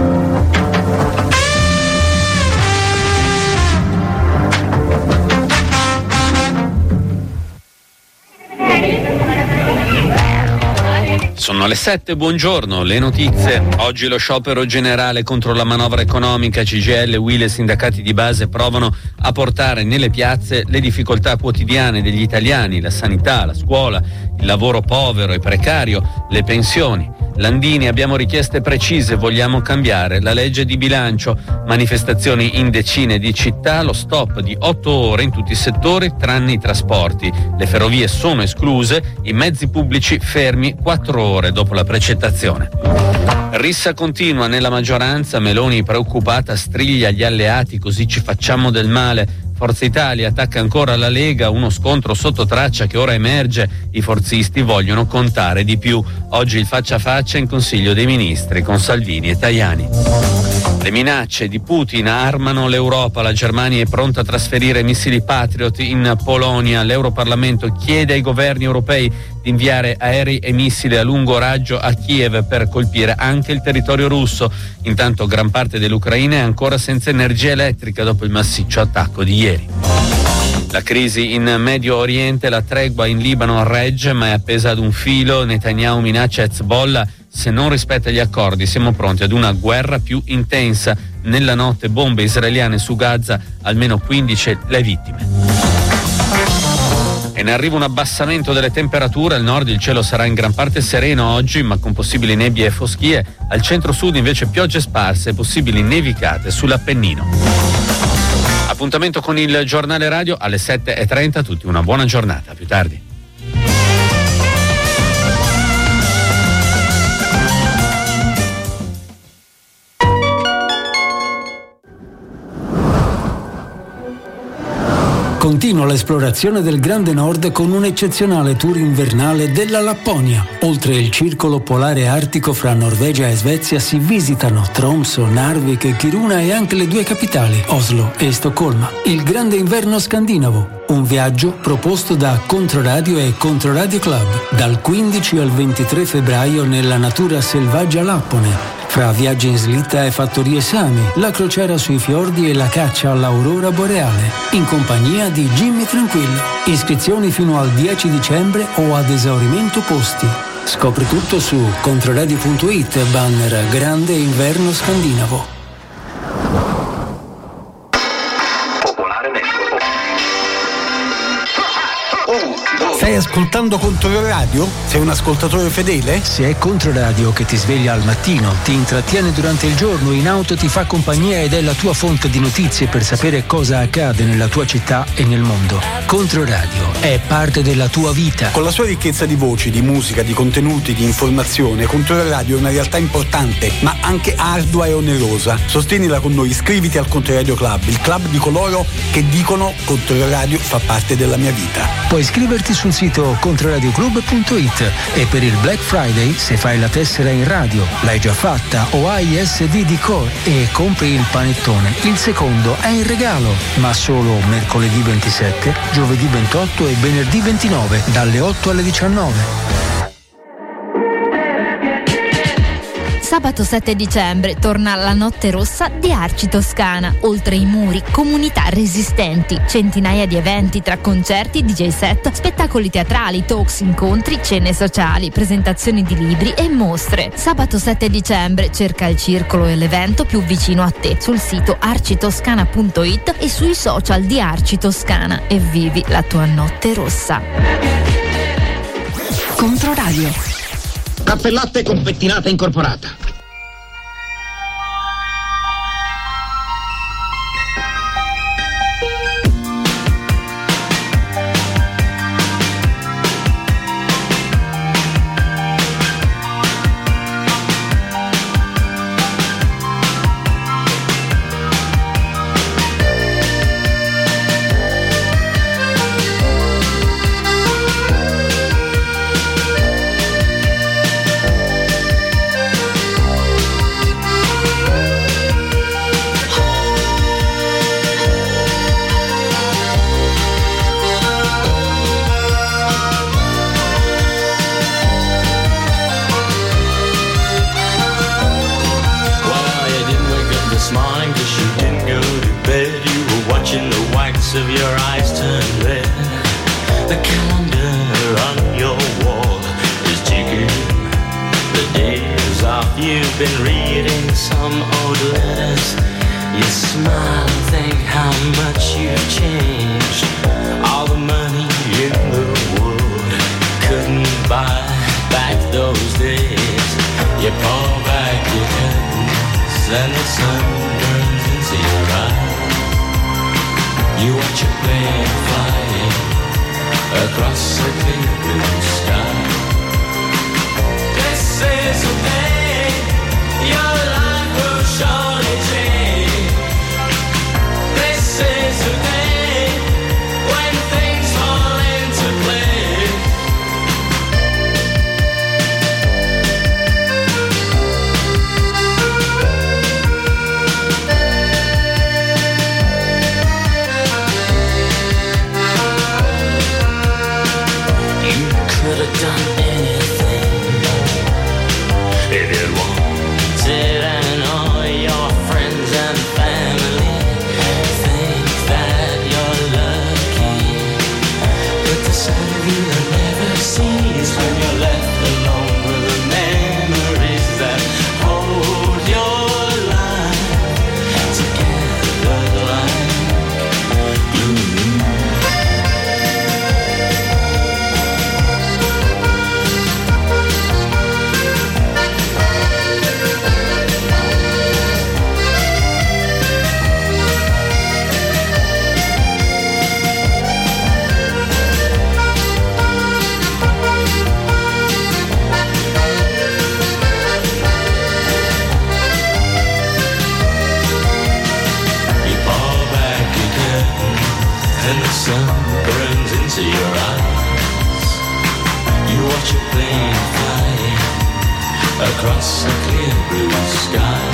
Sono le sette, buongiorno, le notizie. Oggi lo sciopero generale contro la manovra economica. C G I L, U I L e sindacati di base provano a portare nelle piazze le difficoltà quotidiane degli italiani, la sanità, la scuola, il lavoro povero e precario, le pensioni. Landini, abbiamo richieste precise, vogliamo cambiare la legge di bilancio. Manifestazioni in decine di città, lo stop di otto ore in tutti i settori tranne i trasporti. Le ferrovie sono escluse, i mezzi pubblici fermi quattro ore dopo la precettazione. Rissa continua nella maggioranza, Meloni preoccupata striglia gli alleati, così ci facciamo del male. Forza Italia attacca ancora la Lega, uno scontro sotto traccia che ora emerge, i forzisti vogliono contare di più. Oggi il faccia a faccia in Consiglio dei Ministri con Salvini e Tajani. Le minacce di Putin armano l'Europa, la Germania è pronta a trasferire missili Patriot in Polonia, l'Europarlamento chiede ai governi europei di inviare aerei e missili a lungo raggio a Kiev per colpire anche il territorio russo. Intanto gran parte dell'Ucraina è ancora senza energia elettrica dopo il massiccio attacco di ieri. La crisi in Medio Oriente, la tregua in Libano regge ma è appesa ad un filo. Netanyahu minaccia Hezbollah: se non rispetta gli accordi siamo pronti ad una guerra più intensa. Nella notte bombe israeliane su Gaza, almeno quindici le vittime. E in arrivo un abbassamento delle temperature. Al nord il cielo sarà in gran parte sereno oggi, ma con possibili nebbie e foschie. Al centro-sud invece piogge sparse e possibili nevicate sull'Appennino. Appuntamento con il giornale radio alle sette e trenta. Tutti una buona giornata, a più tardi. Continua l'esplorazione del Grande Nord con un eccezionale tour invernale della Lapponia. Oltre il circolo polare artico fra Norvegia e Svezia si visitano Tromsø, Narvik, Kiruna e anche le due capitali, Oslo e Stoccolma. Il Grande Inverno Scandinavo, un viaggio proposto da Controradio e Controradio Club, dal quindici al ventitré febbraio nella natura selvaggia lappone. Fra viaggi in slitta e fattorie Sami, la crociera sui fiordi e la caccia all'aurora boreale, in compagnia di Jimmy Tranquillo. Iscrizioni fino al dieci dicembre o ad esaurimento posti. Scopri tutto su controradio punto it, banner Grande Inverno Scandinavo. Popolare Network. Un, due, Stai ascoltando Controradio? Sei un ascoltatore fedele? Se è Controradio che ti sveglia al mattino, ti intrattiene durante il giorno, in auto ti fa compagnia ed è la tua fonte di notizie per sapere cosa accade nella tua città e nel mondo. Controradio è parte della tua vita. Con la sua ricchezza di voci, di musica, di contenuti, di informazione, Controradio è una realtà importante, ma anche ardua e onerosa. Sostienila con noi, iscriviti al Controradio Club, il club di coloro che dicono Controradio fa parte della mia vita. Puoi iscriverti sul sito controradioclub punto it e per il Black Friday, se fai la tessera in radio, l'hai già fatta o hai S D di Core e compri il panettone, il secondo è in regalo, ma solo mercoledì ventisette, giovedì ventotto e venerdì ventinove dalle otto alle diciannove. Sabato sette dicembre torna la Notte Rossa di Arci Toscana. Oltre i muri, comunità resistenti, centinaia di eventi tra concerti, D J set, spettacoli teatrali, talks, incontri, cene sociali, presentazioni di libri e mostre. Sabato sette dicembre cerca il circolo e l'evento più vicino a te sul sito arcitoscana punto it e sui social di Arci Toscana e vivi la tua Notte Rossa. Controradio. Caffè latte con pettinata incorporata. Of your eyes turn red. The calendar on your wall is ticking. The days off, you've been reading some old letters. You smile and think how much you've changed. All the money in the world couldn't buy back those days. You pull back your curtains and the sun burns into your eyes. You watch a plane flying across a clear blue sky. This is the day your life will surely change. This is the day when things fall into place. Could have done anything if you wanted, and all your friends and family think that you're lucky. But the sight of you never sees when you're left alone with the memories that hold your life together like glue. And the sun burns into your eyes. You watch a plane flying across a clear blue sky.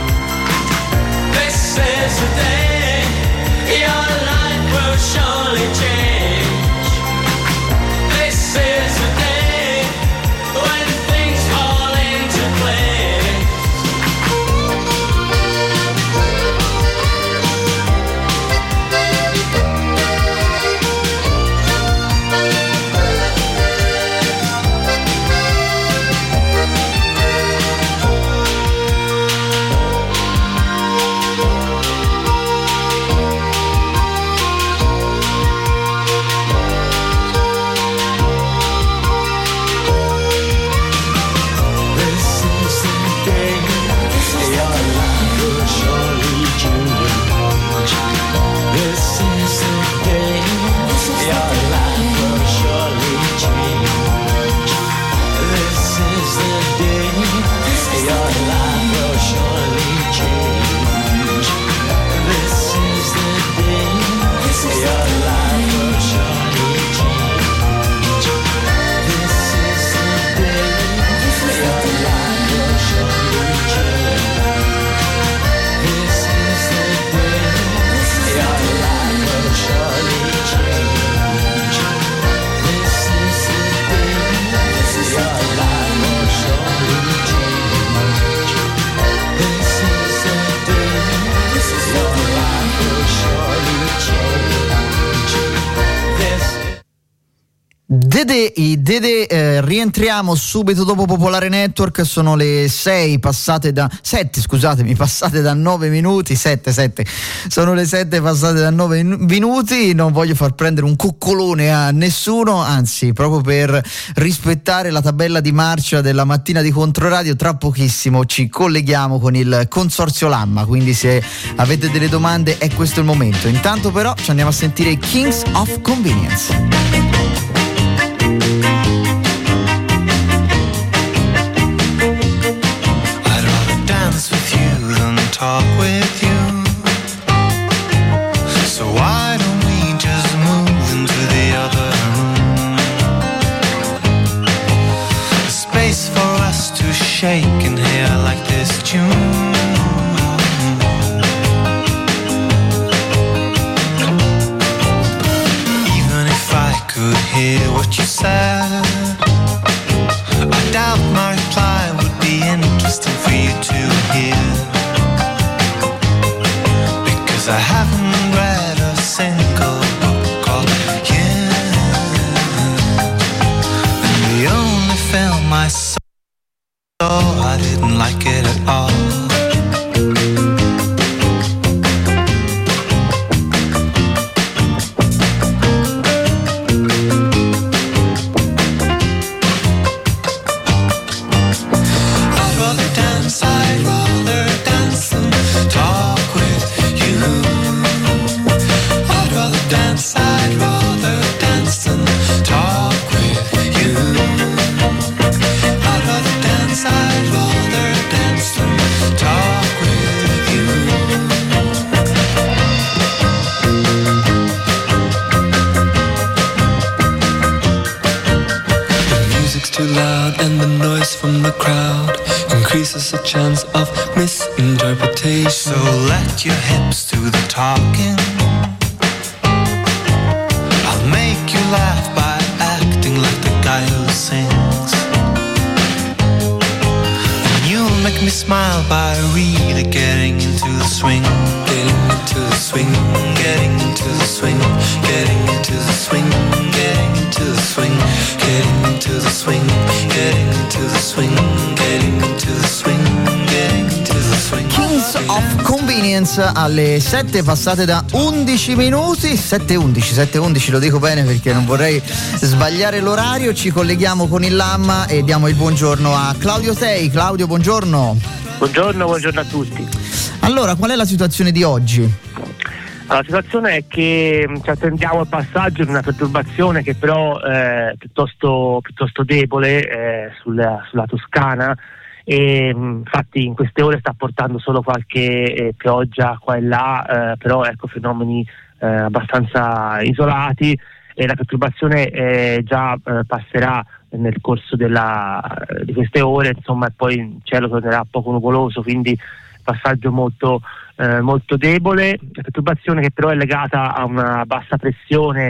This is the day your life will surely change. This is the day when things fall into place. Dede, i Dede, eh, rientriamo subito dopo Popolare Network, sono le sei passate da sette, scusatemi, passate da nove minuti, sette, sette, sono le sette passate da nove minuti, non voglio far prendere un coccolone a nessuno, anzi, proprio per rispettare la tabella di marcia della mattina di Controradio, tra pochissimo ci colleghiamo con il Consorzio Lamma, quindi se avete delle domande è questo il momento. Intanto però ci andiamo a sentire i Kings of Convenience. Talk with you, so why don't we just move into the other room? A space for us to shake and hear like this tune. Even if I could hear what you said, I doubt my reply would be interesting for you to hear. I haven't read a single book called you, and the only film I saw, I didn't like it at all. I'd rather dance, I'd rather dance and talk with dance, I'd rather dance and talk with you. I'd rather dance, I'd rather dance and talk with you. The music's too loud and the noise from the crowd increases the chance of misinterpretation. So let your hips do the talking. Make you laugh by acting like the guy who sings, and you'll make me smile by really getting into the swing, getting into the swing, getting into the swing, getting into the swing, getting into the swing, getting into the swing, getting into the swing, getting into the swing, getting into the swing. Kings of Convenience alle sette passate da undici minuti, sette e undici, sette e undici, lo dico bene perché non vorrei sbagliare l'orario. Ci colleghiamo con il Lamma e diamo il buongiorno a Claudio Tei. Claudio, buongiorno. Buongiorno, buongiorno a tutti. Allora, qual è la situazione di oggi? Allora, la situazione è che ci attendiamo il passaggio di una perturbazione che però è eh, piuttosto, piuttosto debole eh, sulla, sulla Toscana, e infatti in queste ore sta portando solo qualche eh, pioggia qua e là, eh, però ecco fenomeni eh, abbastanza isolati, e la perturbazione eh, già eh, passerà nel corso della, di queste ore, insomma, e poi il cielo tornerà poco nuvoloso, quindi passaggio molto eh, molto debole. La perturbazione che però è legata a una bassa pressione,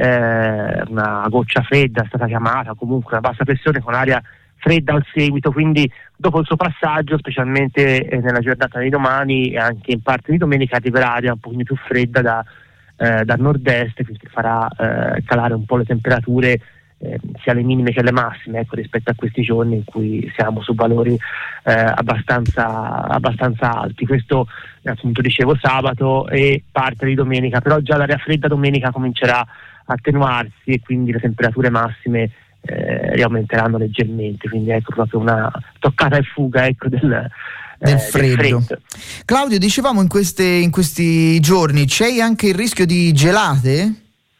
eh, una goccia fredda è stata chiamata, comunque una bassa pressione con aria fredda al seguito, quindi dopo il suo passaggio, specialmente eh, nella giornata di domani e anche in parte di domenica, arriverà aria un pochino più fredda da, eh, da nord-est, quindi farà eh, calare un po' le temperature eh, sia le minime che le massime, ecco, rispetto a questi giorni in cui siamo su valori eh, abbastanza, abbastanza alti. Questo eh, appunto dicevo sabato e parte di domenica, però già l'aria fredda domenica comincerà a attenuarsi e quindi le temperature massime Eh, riaumenteranno leggermente, quindi ecco proprio una toccata e fuga, ecco, del, eh, del, freddo. del freddo. Claudio, dicevamo in, queste, in questi giorni c'è anche il rischio di gelate?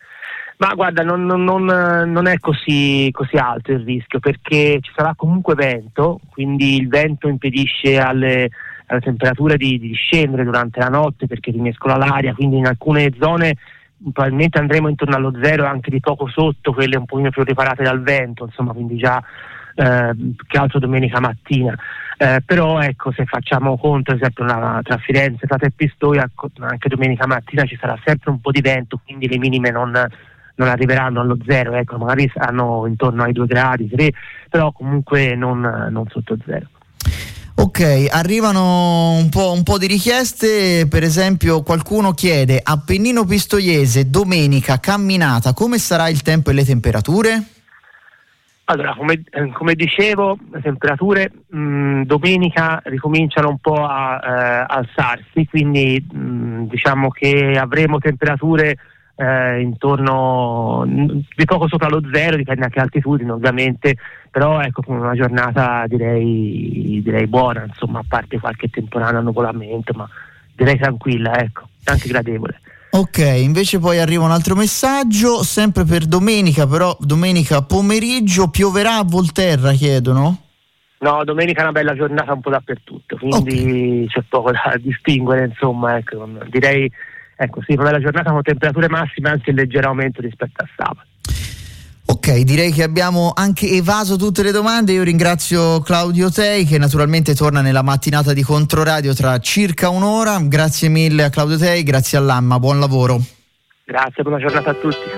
Ma guarda, non, non, non, non è così, così alto il rischio, perché ci sarà comunque vento, quindi il vento impedisce alle, alle temperature di, di scendere durante la notte perché rimescola l'aria, quindi in alcune zone probabilmente andremo intorno allo zero, anche di poco sotto, quelle un pochino più riparate dal vento, insomma, quindi già eh, più che altro domenica mattina. Eh, però ecco, se facciamo conto, ad esempio, una, tra Firenze, Prato e Pistoia, anche domenica mattina ci sarà sempre un po' di vento, quindi le minime non, non arriveranno allo zero, ecco, magari saranno intorno ai due gradi, tre, però comunque non, non sotto zero. Ok, arrivano un po', un po' di richieste, per esempio qualcuno chiede: Appennino Pistoiese, domenica, camminata, come sarà il tempo e le temperature? Allora, come, come dicevo, le temperature mh, domenica ricominciano un po' a eh, alzarsi, quindi mh, diciamo che avremo temperature eh, intorno di poco sopra lo zero, dipende anche dall'altitudine ovviamente, però ecco, con una giornata direi, direi buona, insomma, a parte qualche temporale annuvolamento, ma direi tranquilla, ecco, anche gradevole. Ok, invece poi arriva un altro messaggio, sempre per domenica, però domenica pomeriggio, pioverà a Volterra, chiedono? No, domenica è una bella giornata un po' dappertutto, quindi okay. C'è poco da distinguere, insomma, ecco, direi, ecco, sì, una bella giornata con temperature massime, anzi in leggero aumento rispetto a sabato. Ok, direi che abbiamo anche evaso tutte le domande. Io ringrazio Claudio Tei, che naturalmente torna nella mattinata di Controradio tra circa un'ora. Grazie mille a Claudio Tei, grazie all'Amma, buon lavoro. Grazie, buona giornata a tutti.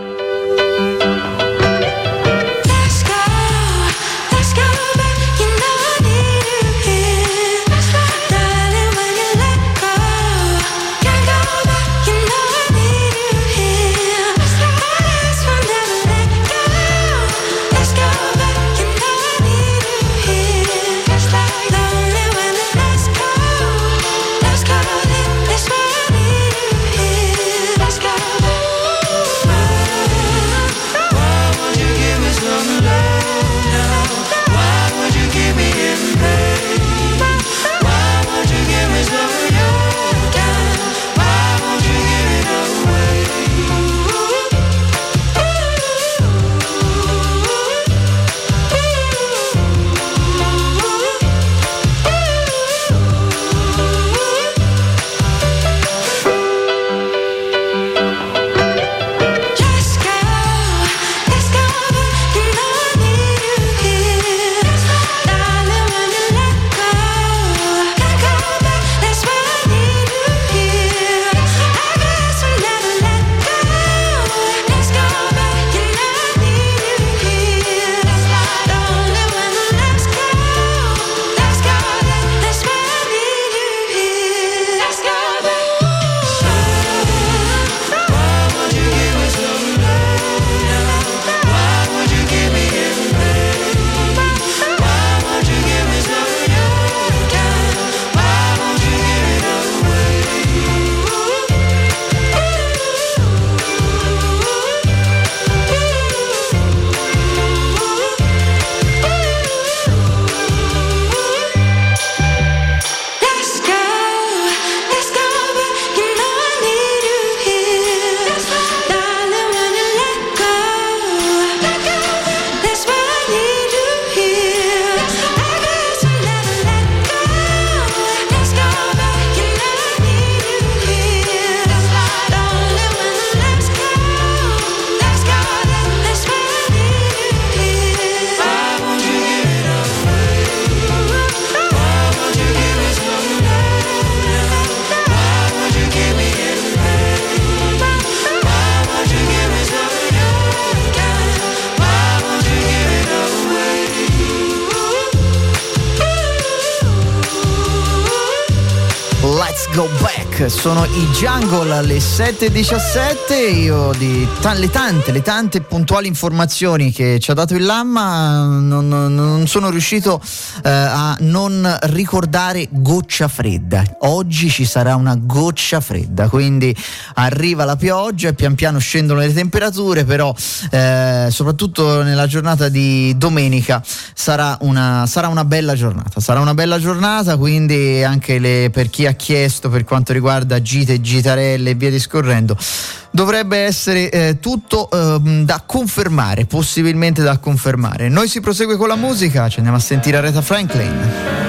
Go Back, sono i Jungle alle sette e diciassette. Io di t- le tante, le tante puntuali informazioni che ci ha dato il Lamma non, non, non sono riuscito eh, a non ricordare goccia fredda. Oggi ci sarà una goccia fredda, quindi arriva la pioggia e pian piano scendono le temperature, però eh, soprattutto nella giornata di domenica sarà una, sarà una bella giornata, sarà una bella giornata, quindi anche le, per chi ha chiesto per quanto riguarda gite, gitarelle e via discorrendo, dovrebbe essere eh, tutto eh, da confermare, possibilmente da confermare. Noi si prosegue con la musica, ci andiamo a sentire Aretha Franklin.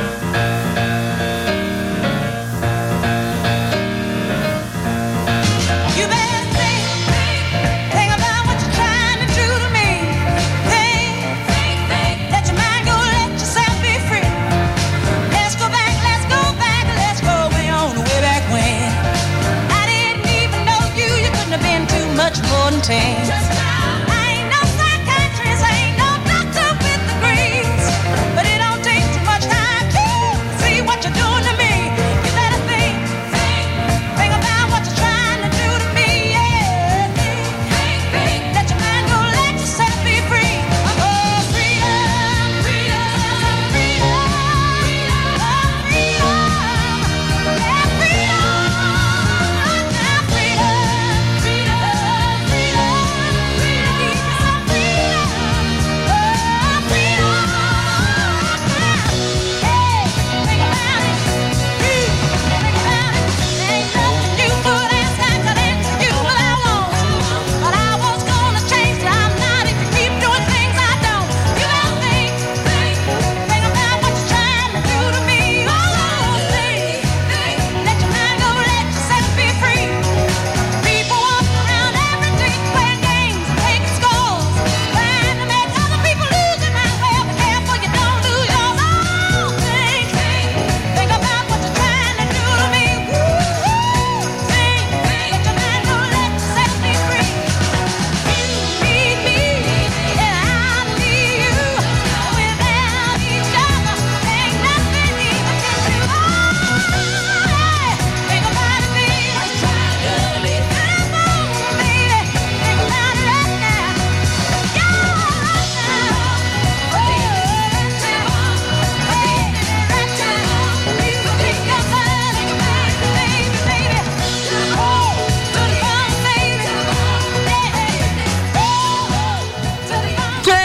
Ain't no psychiatrist, ain't no doctor with degrees, but it don't take too much time to see what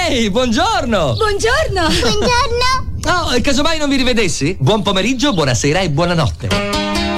Ehi, buongiorno! Buongiorno! Buongiorno! Oh, e casomai non vi rivedessi? Buon pomeriggio, buonasera e buonanotte.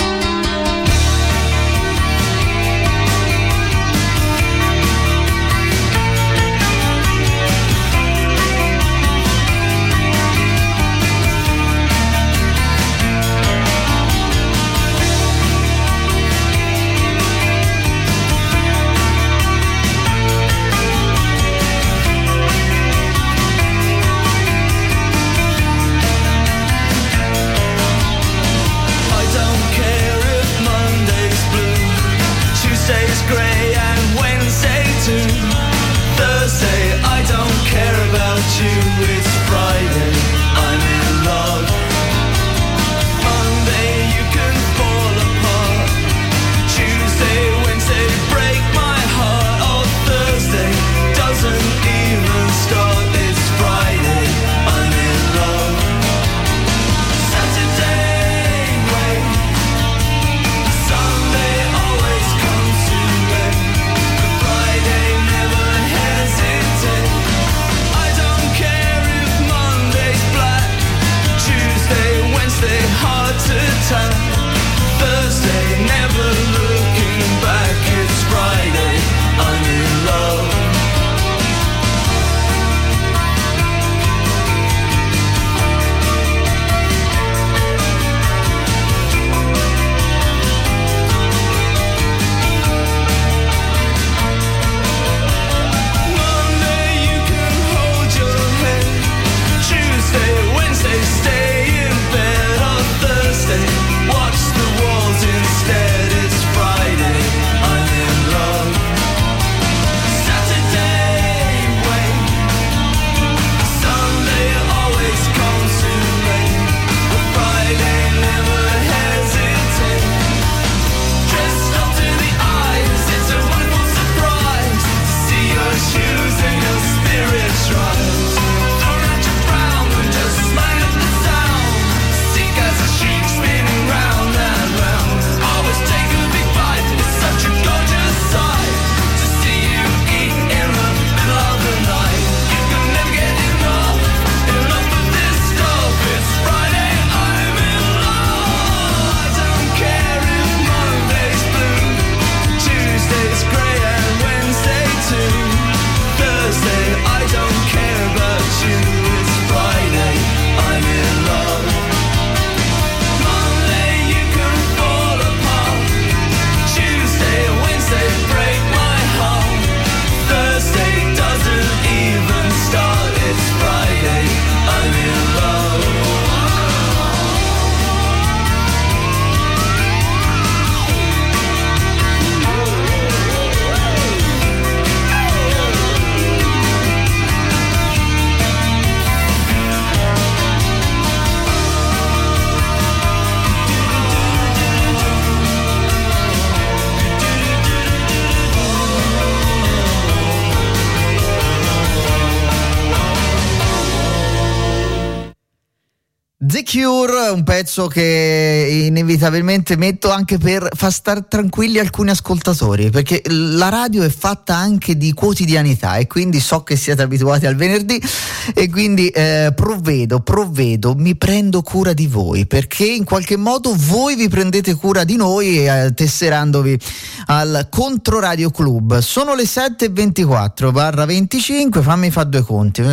The Cure, un pezzo che inevitabilmente metto anche per far star tranquilli alcuni ascoltatori, perché la radio è fatta anche di quotidianità e quindi so che siete abituati al venerdì e quindi eh, provvedo, provvedo, mi prendo cura di voi, perché in qualche modo voi vi prendete cura di noi eh, tesserandovi al Controradio Club. Sono le sette e ventiquattro barra venticinque, fammi fare due conti,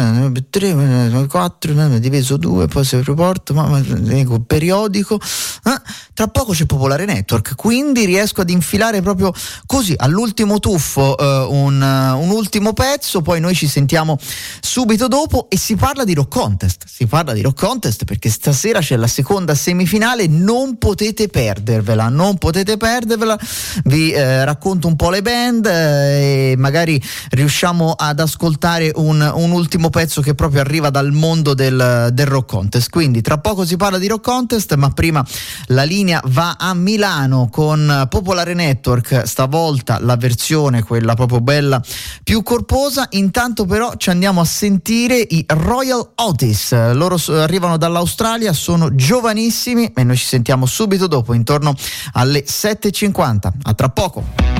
tre, quattro, diviso due, poi se riporto ma dico, periodico, eh? Tra poco c'è Popolare Network, quindi riesco ad infilare proprio così all'ultimo tuffo eh, un, uh, un ultimo pezzo, poi noi ci sentiamo subito dopo e si parla di Rock Contest, si parla di Rock Contest perché stasera c'è la seconda semifinale, non potete perdervela, non potete perdervela, vi eh, racconto un po' le band eh, e magari riusciamo ad ascoltare un, un ultimo pezzo che proprio arriva dal mondo del, del Rock Contest, quindi tra poco si parla di Rock Contest, ma prima la linea va a Milano con Popolare Network, stavolta la versione quella proprio bella più corposa. Intanto però ci andiamo a sentire i Royal Otis, loro arrivano dall'Australia, sono giovanissimi e noi ci sentiamo subito dopo intorno alle sette e cinquanta. A tra poco.